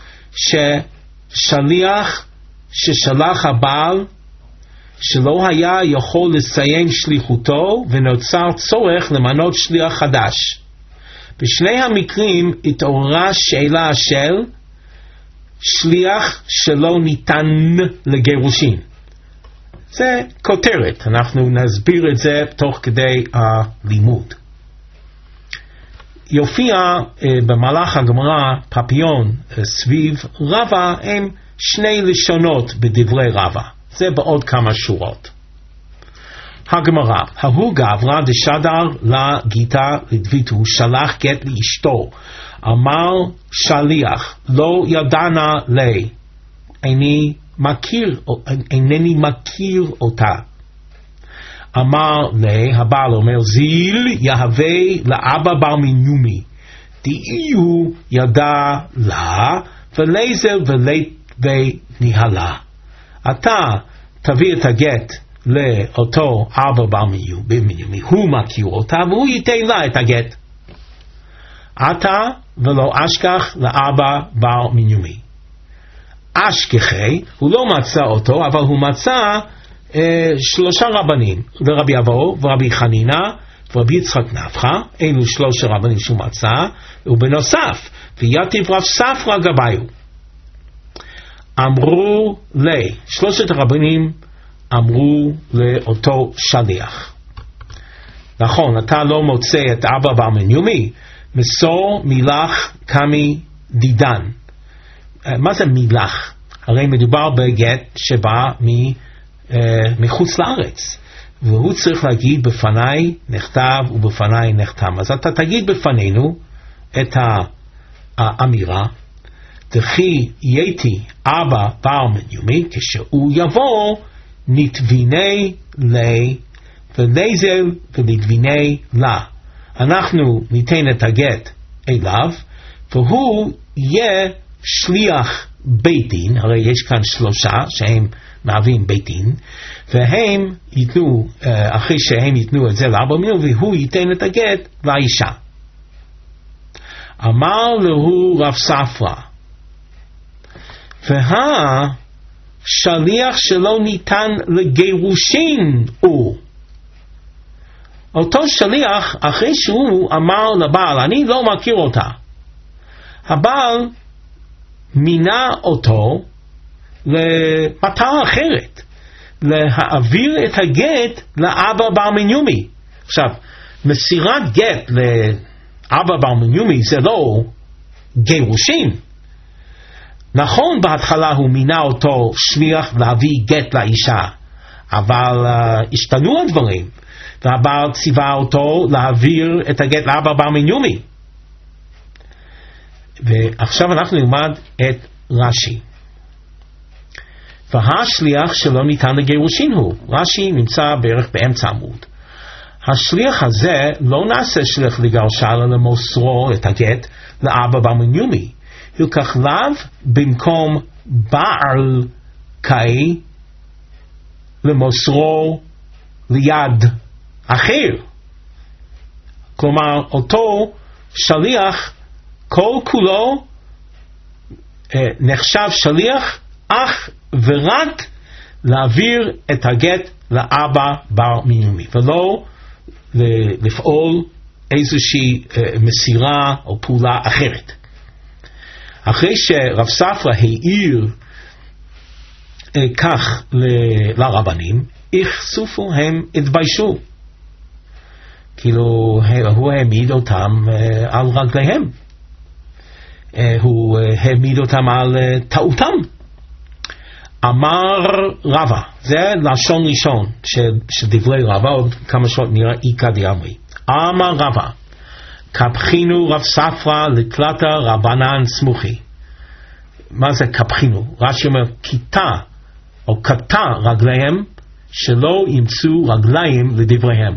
ששליח ששלח הבעל שלא היה יכול לסיים שליחותו ונוצר צורך למנות שליח חדש. בשני המקרים התעוררה שאלה של שליח שלא ניתן לגירושין. זה כותרת, אנחנו נסביר את זה תוך כדי הלימוד. יופיע uh, במהלך הגמרא פפיון uh, סביב רבא, הם שני לשונות בדברי רבא. זה בעוד כמה שורות. הגמרא, ההוא גברא דשדר לגיטה לדביתו, שלח גט לאשתו, אמר שליח, לא ידענה לי, איני מכיר, אינני מכיר אותה. אמר לי, הבעל אומר, זיל יהווה לאבא בר מניומי, דאיהו ידע לה, ולזר וניהלה. אתה תביא את הגט לאותו אבא בר מניומי, הוא מכיר אותה, והוא ייתן לה את הגט. אתה ולא אשכח לאבא בר מניומי. אשכחי, הוא לא מצא אותו, אבל הוא מצא אה, שלושה רבנים, לרבי אבו ורבי חנינה ורבי יצחק נפחא, אלו שלושה רבנים שהוא מצא, ובנוסף, ויתיב רב ספרא גביו. אמרו לי, שלושת הרבנים אמרו לאותו שליח. נכון, אתה לא מוצא את אבא בר מניומי, מסור מילך קמי דידן. מה זה מילך? הרי מדובר בגט שבא מחוץ לארץ, והוא צריך להגיד בפניי נכתב ובפניי נחתם. אז אתה תגיד בפנינו את האמירה, דכי יתי אבא בר מניומי, כשהוא יבוא נתביני לי ולזל ונתביני לה. אנחנו ניתן את הגט אליו, והוא יהיה שליח בית דין, הרי יש כאן שלושה שהם מהווים בית דין, והם ייתנו, אחרי שהם ייתנו את זה לאבא מניומי, והוא ייתן את הגט לאישה. אמר לו רב ספרא, והשליח שלא ניתן לגירושין הוא. אותו שליח, אחרי שהוא אמר לבעל, אני לא מכיר אותה, הבעל מינה אותו למטרה אחרת, להעביר את הגט לאבא בר מניומי. עכשיו, מסירת גט לאבא בר מניומי זה לא גירושין. נכון, בהתחלה הוא מינה אותו שליח להביא גט לאישה, אבל uh, השתנו הדברים, והבעל ציווה אותו להעביר את הגט לאבא בר מניומי. ועכשיו אנחנו נלמד את רש"י. והשליח שלא ניתן לגירושין הוא. רש"י נמצא בערך באמצע עמוד. השליח הזה לא נעשה שליח לגרשה, אלא למוסרו את הגט לאבא בר מניומי. ילקח לאו במקום בעל קאי למוסרו ליד אחר. כלומר, אותו שליח כל כולו אה, נחשב שליח אך ורק להעביר את הגט לאבא בר מניומי, ולא לפעול איזושהי אה, מסירה או פעולה אחרת. אחרי שרב ספרא העיר אה, כך ל- לרבנים, יחשופו, הם התביישו. כאילו הוא העמיד אותם אה, על רגליהם. הוא העמיד אותם על טעותם. אמר רבא, זה לשון ראשון של, של דברי רבא, עוד כמה שעות נראה איקא דאמרי. אמר רבא, קפחינו רב ספרא לקלטה רבנן סמוכי. מה זה קפחינו? רש"י אומר, כיתה או קטע רגליהם שלא ימצאו רגליים לדבריהם.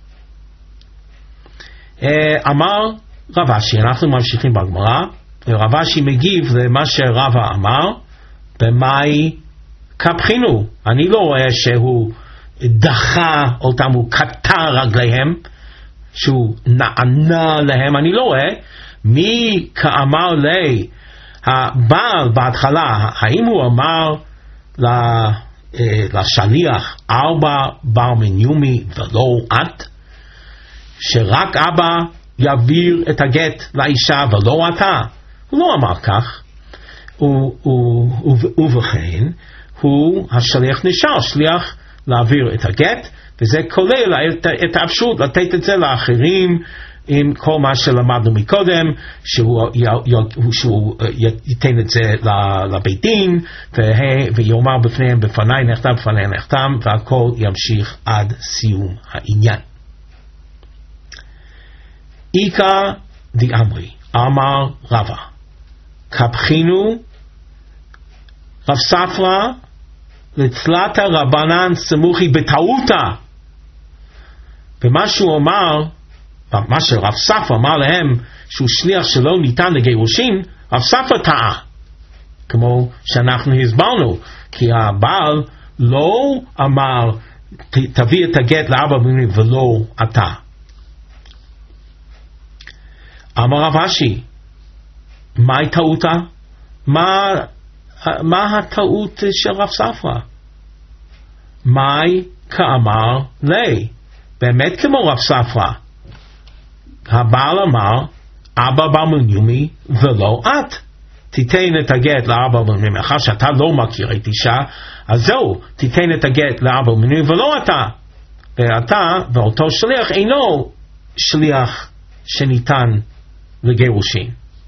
אמר רב אשי, אנחנו ממשיכים בגמרא, רב אשי מגיב למה שרבא אמר, במאי קפחינו. אני לא רואה שהוא דחה אותם, הוא קטע רגליהם, שהוא נענה להם, אני לא רואה. מי כאמר לי, הבעל בהתחלה, האם הוא אמר לשליח, ארבע בר מניומי ולא את? שרק אבא יעביר את הגט לאישה ולא אתה? הוא לא אמר כך. ובכן, הוא השליח נשאר שליח להעביר את הגט, וזה כולל את האפשרות לתת את זה לאחרים עם כל מה שלמדנו מקודם, שהוא, שהוא ייתן את זה לבית דין, ויאמר בפניהם, בפניי נחתם, בפניי נחתם, והכל ימשיך עד סיום העניין. איקה דאמרי, אמר רבא, קפחינו רב ספרא לצלתא רבנן סמוכי בטעותא. ומה שהוא אמר, מה שרב ספרא אמר להם, שהוא שליח שלא ניתן לגירושין, רב ספרא טעה. כמו שאנחנו הסברנו, כי הבעל לא אמר, תביא את הגט לאבא בנים ולא אתה. אמר רב אשי, מהי טעותה? מה, מה הטעות של רב ספרא? מהי כאמר לי? באמת כמו רב ספרא. הבעל אמר, אבא בר-מניומי ולא את. תיתן את הגט לאבא בר-מניומי, מאחר שאתה לא מכיר את אישה, אז זהו, תיתן את הגט לאבא בר-מניומי ולא אתה. ואתה ואותו שליח אינו שליח שניתן לגירושין.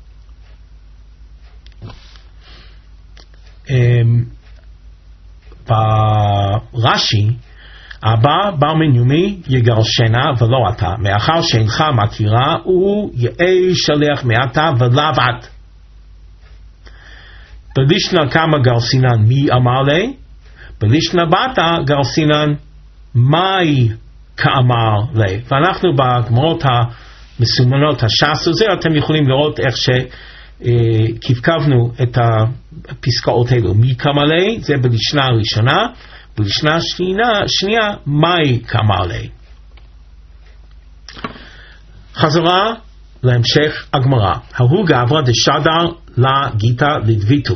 ברש"י, אבא בר-מניומי יגרשנה ולא אתה, מאחר שאינך מכירה, הוא יהיה שליח מעתה ולאו את. בלישנא כמה גרסינן מי אמר לי? בלישנא בתא גרסינן מאי כאמר לי. ואנחנו בגמרות המסומנות הש"ס הזה, אתם יכולים לראות איך שכבקבנו את הפסקאות האלו. מי כאמר לי? זה בלישנא הראשונה. בלישנא שנייה, מאי כאמר לי. חזרה להמשך הגמרא. ההוא גברא דשדר לה גיטה לדביתו.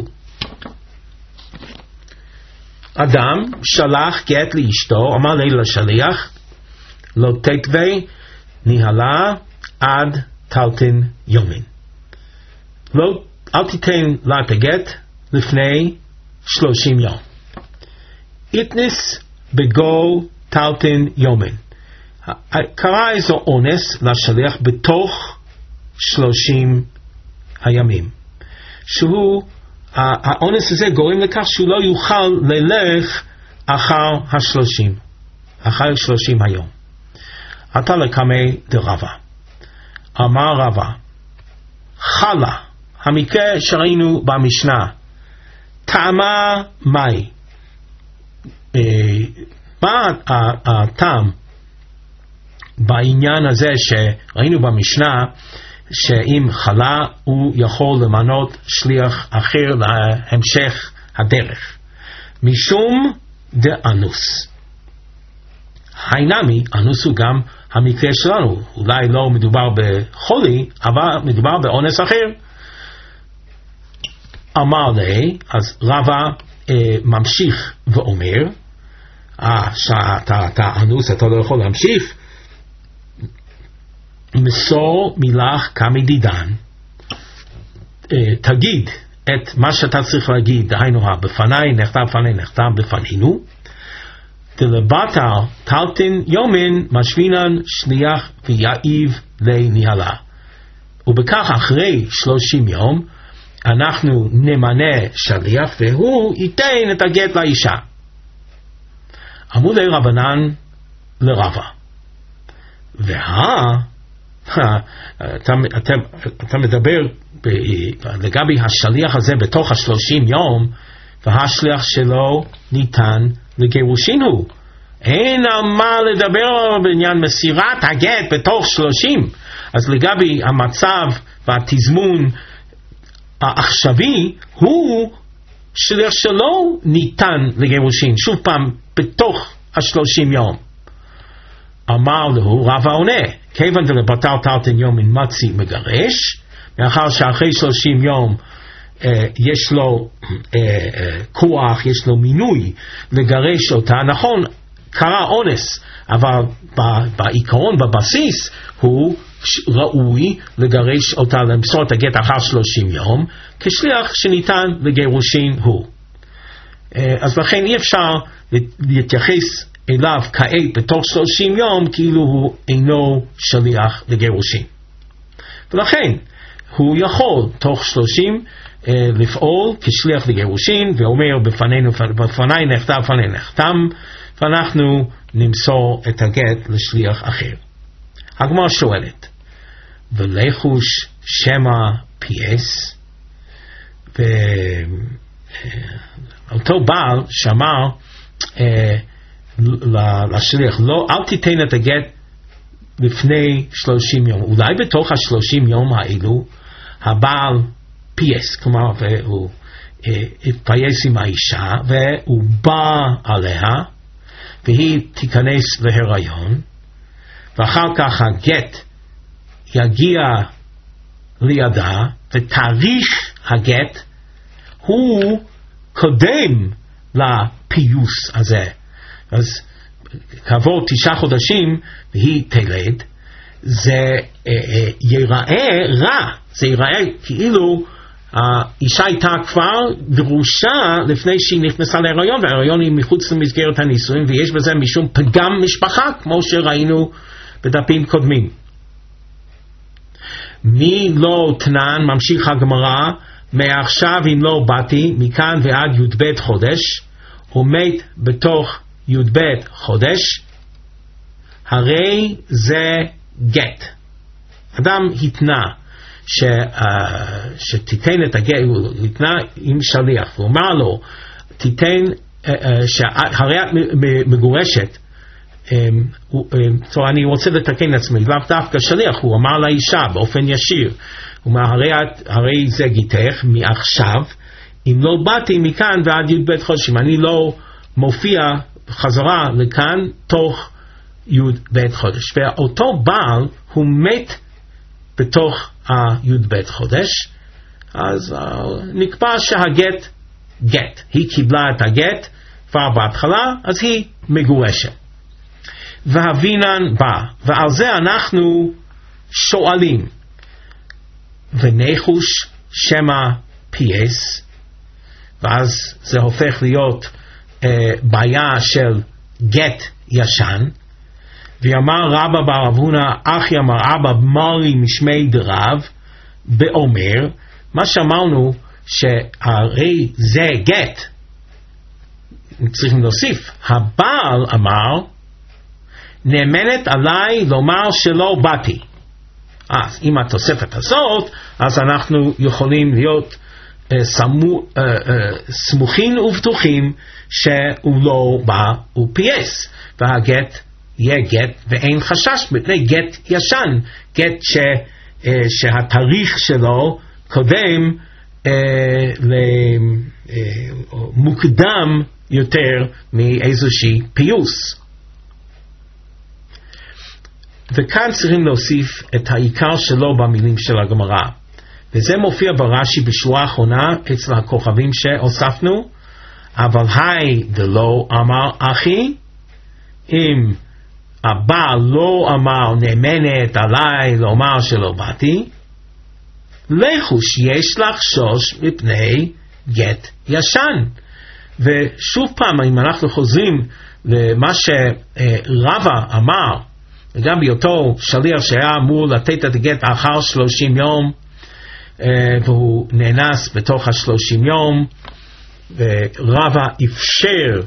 אדם שלח גט לאשתו, אמר לי לשליח, לא תתווה ניהלה עד תלתין יומין. לא, אל תיתן לה את הגט לפני שלושים יום. איתניס בגו תלתין יומין. קרה איזו אונס לשליח בתוך שלושים הימים. שהוא, האונס הזה גורם לכך שהוא לא יוכל ללך אחר השלושים. אחר שלושים היום. עתה לקמי דרבא. אמר רבא, חלה, המקרה שראינו במשנה, טעמה מאי. מה הטעם בעניין הזה שראינו במשנה, שאם חלה הוא יכול למנות שליח אחר להמשך הדרך? משום דאנוס. היינמי, אנוס הוא גם המקרה שלנו. אולי לא מדובר בחולי, אבל מדובר באונס אחר. אמר לי, אז רבא אה, ממשיך ואומר, אה, שאתה אתה אנוס, אתה לא יכול להמשיך. מסור מילך כמדידן, תגיד את מה שאתה צריך להגיד, דהיינו בפניי נחתם, בפניי נחתם, בפנינו, דלבטר תלתין יומין משווינן שליח ויעיב לניהלה. ובכך אחרי שלושים יום אנחנו נמנה שליח והוא ייתן את הגט לאישה. אמרו לי רבנן לרבא, וה אתה, אתה, אתה מדבר ב, לגבי השליח הזה בתוך השלושים יום, והשליח שלו ניתן לגירושין הוא. אין על מה לדבר בעניין מסירת הגט בתוך שלושים. אז לגבי המצב והתזמון העכשווי, הוא שליח שלו ניתן לגירושין, שוב פעם בתוך השלושים יום. אמר לו רבא עונה, כיוון דלבטל תלתין יומין מצי מגרש, מאחר שאחרי שלושים יום אה, יש לו אה, אה, כוח, יש לו מינוי לגרש אותה. נכון, קרה אונס, אבל בעיקרון, בבסיס, הוא ראוי לגרש אותה, למסור את הגט אחר שלושים יום, כשליח שניתן לגירושין הוא. אה, אז לכן אי אפשר להתייחס אליו כעת בתוך שלושים יום, כאילו הוא אינו שליח לגירושין. ולכן הוא יכול תוך שלושים אה, לפעול כשליח לגירושין, ואומר בפנינו, בפני נחתם, בפני נחתם, ואנחנו נמסור את הגט לשליח אחר. הגמרא שואלת, ולחוש שמא פייס, ואותו בעל שאמר אה, לשליח, לא, אל תיתן את הגט לפני שלושים יום. אולי בתוך השלושים יום האלו הבעל פייס, כלומר הוא אה, התפייס עם האישה והוא בא עליה והיא תיכנס להיריון, ואחר כך הגט יגיע לידה, ותאריך הגט הוא קודם לפיוס הזה. אז כעבור תשעה חודשים והיא תלד, זה אה, ייראה רע, זה ייראה כאילו האישה הייתה כבר גרושה לפני שהיא נכנסה להיריון, וההיריון היא מחוץ למסגרת הנישואים, ויש בזה משום פגם משפחה, כמו שראינו בדפים קודמים. מי לא תנן, ממשיך הגמרא, מעכשיו אם לא באתי, מכאן ועד י"ב חודש, ומת בתוך י"ב חודש, הרי זה גט. אדם התנה ש, uh, שתיתן את הגט, הוא התנה עם שליח, הוא אמר לו, תיתן, uh, uh, שהרי את מגורשת, um, um, אני רוצה לתקן עצמי, לאו דווקא שליח, הוא אמר לאישה באופן ישיר, הוא אמר, הרי, הרי זה גיתך מעכשיו, אם לא באתי מכאן ועד י"ב חודשים, אני לא מופיע חזרה לכאן תוך י"ב חודש. ואותו בעל הוא מת בתוך הי"ב חודש, אז uh, נקבע שהגט גט. היא קיבלה את הגט כבר בהתחלה, אז היא מגורשת. והבינן בא, ועל זה אנחנו שואלים, ונחוש שמא פייס, ואז זה הופך להיות uh, בעיה של גט ישן, ויאמר רבא בר רב הונא אחי אמר אבא מרי משמי דרב, באומר, מה שאמרנו שהרי זה גט, צריכים להוסיף, הבעל אמר, נאמנת עליי לומר שלא באתי. אז עם התוספת הזאת, אז אנחנו יכולים להיות uh, סמו, uh, uh, סמוכים ובטוחים שהוא לא בא, הוא פייס, והגט יהיה גט ואין חשש מפני גט ישן, גט ש, uh, שהתאריך שלו קודם uh, למוקדם uh, יותר מאיזושהי פיוס. וכאן צריכים להוסיף את העיקר שלו במילים של הגמרא, וזה מופיע ברש"י בשורה האחרונה אצל הכוכבים שהוספנו, אבל היי דלא אמר אחי, אם הבעל לא אמר נאמנת עליי לומר שלא באתי, לחוש יש לחשוש מפני גט ישן. ושוב פעם, אם אנחנו חוזרים למה שרבא אמר, וגם בהיותו שליח שהיה אמור לתת את הגט אחר שלושים יום, והוא נאנס בתוך השלושים יום, ורבא אפשר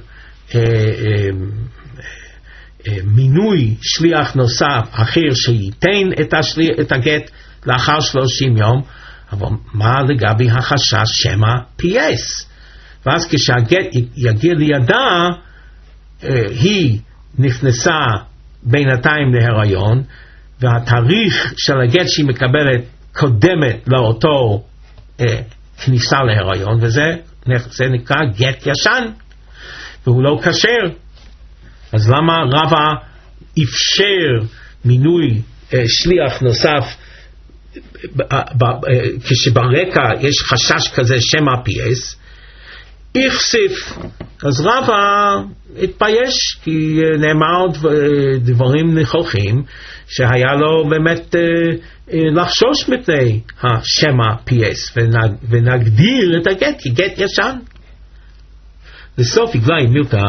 מינוי שליח נוסף אחר שייתן את, השליח, את הגט לאחר שלושים יום, אבל מה לגבי החשש שמא פייס? ואז כשהגט יגיע לידה, היא נכנסה בינתיים להיריון, והתאריך של הגט שהיא מקבלת קודמת לאותו אה, כניסה להיריון, וזה זה נקרא גט ישן, והוא לא כשר. אז למה רבא אפשר מינוי אה, שליח נוסף ב, ב, ב, כשברקע יש חשש כזה שמא פייס? איכסיף, אז רבא התבייש, כי נאמר דברים נכוחים שהיה לו באמת לחשוש מפני השמא פייס, ונגדיר את הגט כגט ישן. לסוף יגלה עם מילתא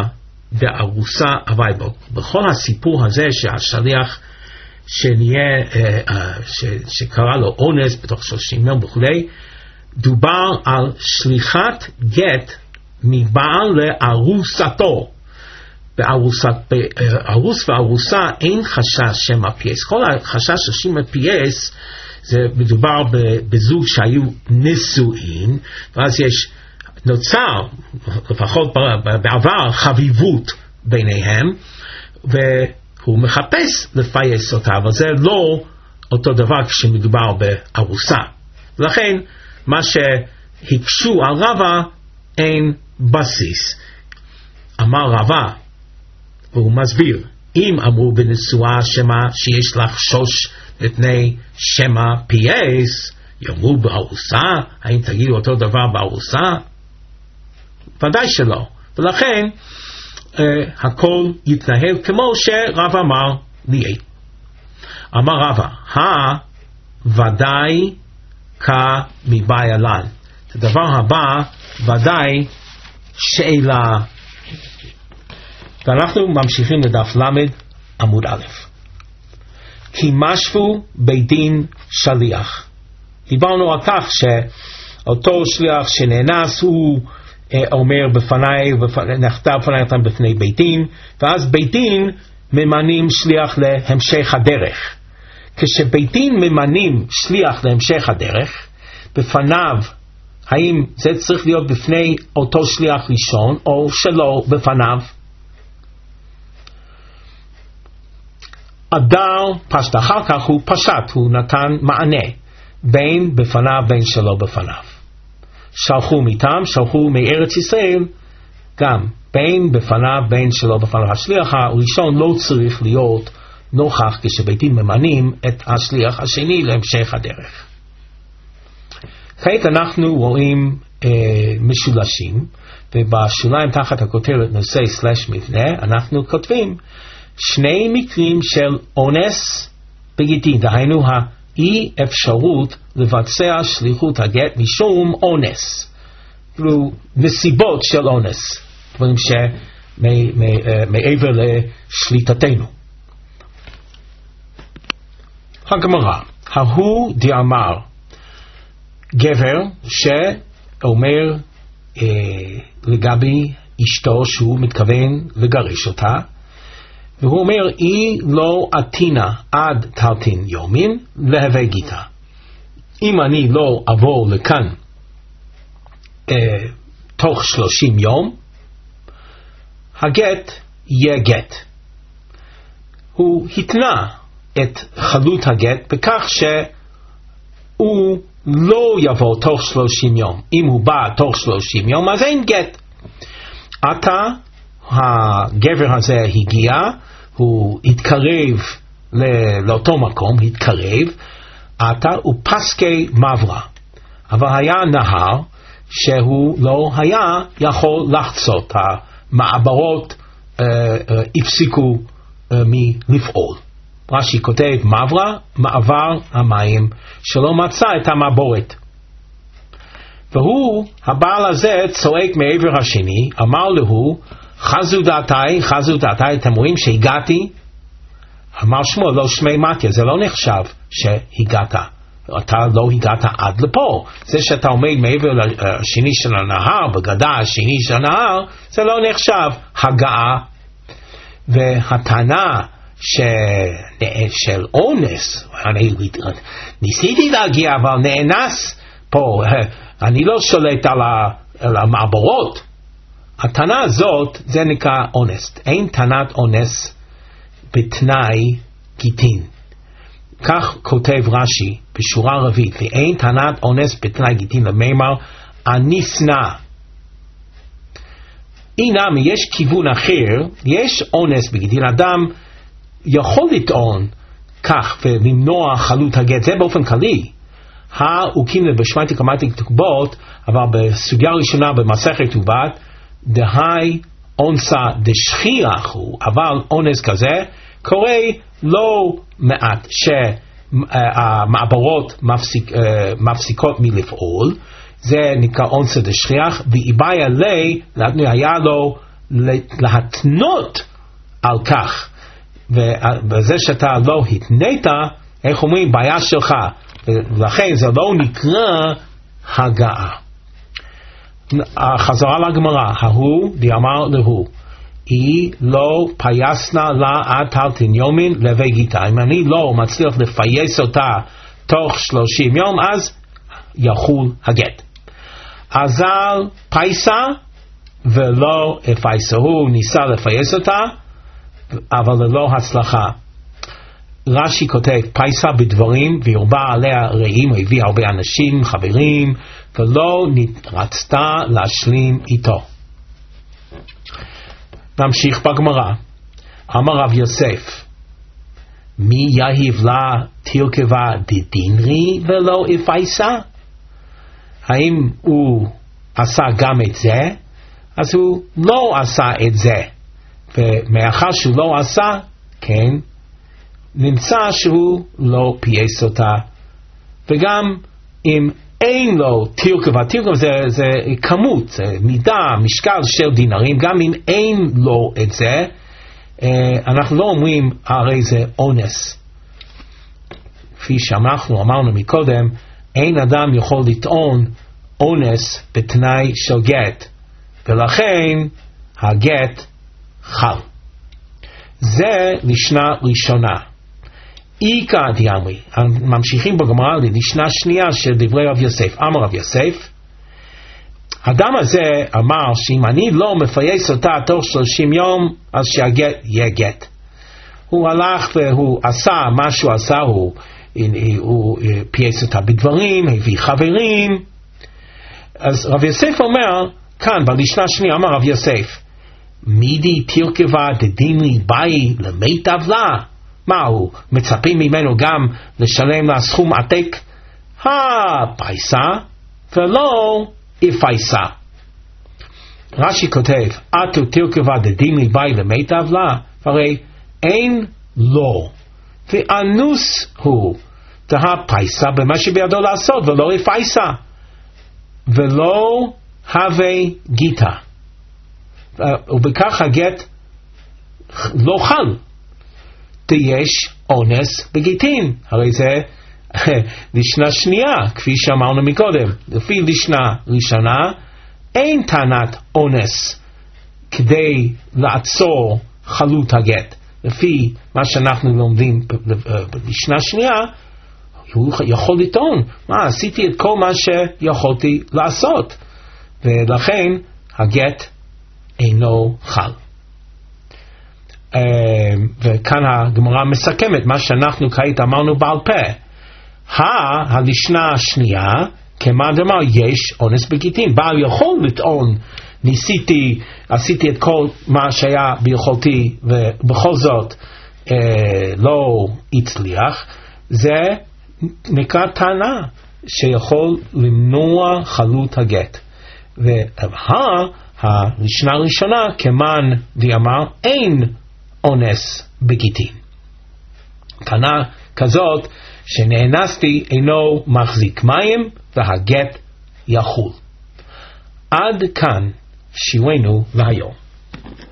בארוסה הווי. בכל הסיפור הזה שהשליח שנהיה, ש, שקרא לו אונס בתוך שלושים יום וכולי, דובר על שליחת גט מבעל לארוסתו. בארוסת, בארוס וארוסה אין חשש שמא פייס. כל החשש של שמא פייס זה מדובר בזוג שהיו נשואים, ואז יש נוצר לפחות בעבר חביבות ביניהם, והוא מחפש לפייס אותה, אבל זה לא אותו דבר כשמדובר בארוסה. ולכן מה שהקשו על רבא אין בסיס. אמר רבא, והוא מסביר, אם אמרו בנשואה שמה שיש לחשוש לפני שמא פייס, יאמרו בארוסה, האם תגידו אותו דבר בארוסה? ודאי שלא. ולכן אה, הכל יתנהל כמו שרב אמר לי. אמר רבא, הוודאי כמבאי עלן. הדבר הבא ודאי שאלה. ואנחנו ממשיכים לדף למד עמוד א'. כי משפו בית דין שליח. דיברנו על כך שאותו שליח שנאנס הוא אומר בפניי, נכתב בפניי אותם בפני בית דין, ואז בית דין ממנים שליח להמשך הדרך. כשבית דין ממנים שליח להמשך הדרך, בפניו, האם זה צריך להיות בפני אותו שליח ראשון, או שלא בפניו? אדר פשט, אחר כך הוא פשט, הוא נתן מענה, בין בפניו בין שלא בפניו. שלחו מטעם, שלחו מארץ ישראל, גם בין בפניו בין שלא בפניו. השליח הראשון לא צריך להיות נוכח כשבית דין ממנים את השליח השני להמשך הדרך. כעת אנחנו רואים אה, משולשים, ובשוליים תחת הכותרת נושא סלש מבנה, אנחנו כותבים שני מקרים של אונס בגיטין, דהיינו האי אפשרות לבצע שליחות הגט משום אונס, כאילו נסיבות של אונס, דברים שמעבר לשליטתנו. הגמרא, ההוא דאמר, גבר שאומר אה, לגבי אשתו שהוא מתכוון לגרש אותה, והוא אומר, אי לא עתינה עד תלתין יומין להווה גיטה. אם אני לא אבוא לכאן אה, תוך שלושים יום, הגט יהיה גט. הוא התנה את חלות הגט בכך שהוא לא יבוא תוך שלושים יום. אם הוא בא תוך שלושים יום, אז אין גט. עתה הגבר הזה הגיע, הוא התקרב לאותו מקום, התקרב, עתה הוא פסקי מברה. אבל היה נהר שהוא לא היה יכול לחצות. המעברות אה, אה, הפסיקו אה, מלפעול. רש"י כותב מברה, מעבר המים, שלא מצא את המעבורת. והוא, הבעל הזה, צועק מעבר השני, אמר לו, חזו דעתי, חזו דעתי, אתם רואים שהגעתי? אמר שמו, לא שמי מתיה, זה לא נחשב שהגעת. אתה לא הגעת עד לפה. זה שאתה עומד מעבר לשני של הנהר, בגדה השני של הנהר, זה לא נחשב הגעה. והטענה ש... של אונס, אני ניסיתי להגיע, אבל נאנס פה, אני לא שולט על, ה... על המעברות. הטענה הזאת, זה נקרא אונס. אין טענת אונס בתנאי גיטין. כך כותב רש"י בשורה רביעית, ואין טענת אונס בתנאי גיטין למימר, אני שנא. הנה, יש כיוון אחר, יש אונס בגיטין, אדם יכול לטעון כך ולמנוע חלות הגט, זה באופן כללי. האוקים לבשמייתי קמייתי כתובות, אבל בסוגיה ראשונה במסכת כתובת, דהי אונסה דשכיח הוא, אבל אונס כזה קורה לא מעט שהמעברות מפסיק, מפסיקות מלפעול, זה נקרא אונסה דשכיח, ואיבאי עלי, היה לו להתנות על כך, ובזה שאתה לא התנית, איך אומרים, בעיה שלך, ולכן זה לא נקרא הגעה. החזרה לגמרא, ההוא דיאמר להוא, היא לא פייסנה לה עד תלתין יומין לבי גיטה. אם אני לא מצליח לפייס אותה תוך שלושים יום, אז יחול הגט. אזל פייסה ולא הפייסה, הוא ניסה לפייס אותה, אבל ללא הצלחה. רש"י כותב, פייסה בדברים והרבה עליה רעים, הביא הרבה אנשים, חברים, ולא רצתה להשלים איתו. נמשיך בגמרא. אמר רב יוסף, מי יהיב לה תרכבה דדינרי ולא הפייסה? האם הוא עשה גם את זה? אז הוא לא עשה את זה, ומאחר שהוא לא עשה, כן, נמצא שהוא לא פייס אותה. וגם אם אין לו תרכבה, תרכבה זה, זה כמות, זה מידה, משקל של דינרים, גם אם אין לו את זה, אנחנו לא אומרים הרי זה אונס. כפי שאנחנו אמרנו מקודם, אין אדם יכול לטעון אונס בתנאי של גט, ולכן הגט חל. זה לשנה ראשונה. איקה דיאמרי, ממשיכים בגמרא למשנה שנייה של דברי רב יוסף. אמר רב יוסף, האדם הזה אמר שאם אני לא מפייס אותה תוך שלושים יום, אז שהגט יהיה גט. הוא הלך והוא עשה מה שהוא עשה, הוא, הוא פייס אותה בדברים, הביא חברים. אז רב יוסף אומר, כאן במשנה שנייה אמר רב יוסף, מידי תרכבה דדינרי באי למיטב לה. מה, הוא מצפים ממנו גם לשלם לה סכום עתק? הפייסה ולא הפייסה. רש"י כותב, אתו תרכבה דדינרי באי למיטב לה, הרי אין לו, ואנוס הוא דהפייסה במה שבידו לעשות, ולא הפייסה, ולא הווה גיטה, ובכך הגט לא חל. יש אונס בגיטין, הרי זה לשנה שנייה, כפי שאמרנו מקודם. לפי לשנה ראשונה אין טענת אונס כדי לעצור חלות הגט. לפי מה שאנחנו לומדים בשנה שנייה, הוא יכול לטעון, מה, עשיתי את כל מה שיכולתי לעשות, ולכן הגט אינו חל. Uh, וכאן הגמרא מסכמת מה שאנחנו כעת אמרנו בעל פה. ה, הלשנה השנייה, כמה דאמר, יש אונס בגיטין. בעל יכול לטעון, ניסיתי, עשיתי את כל מה שהיה ביכולתי, ובכל זאת uh, לא הצליח. זה נקרא טענה שיכול למנוע חלות הגט. וה, הלשנה הראשונה, כמן דאמר, אין אונס בגיטין. טענה כזאת שנאנסתי אינו מחזיק מים והגט יחול. עד כאן שיעורנו להיום.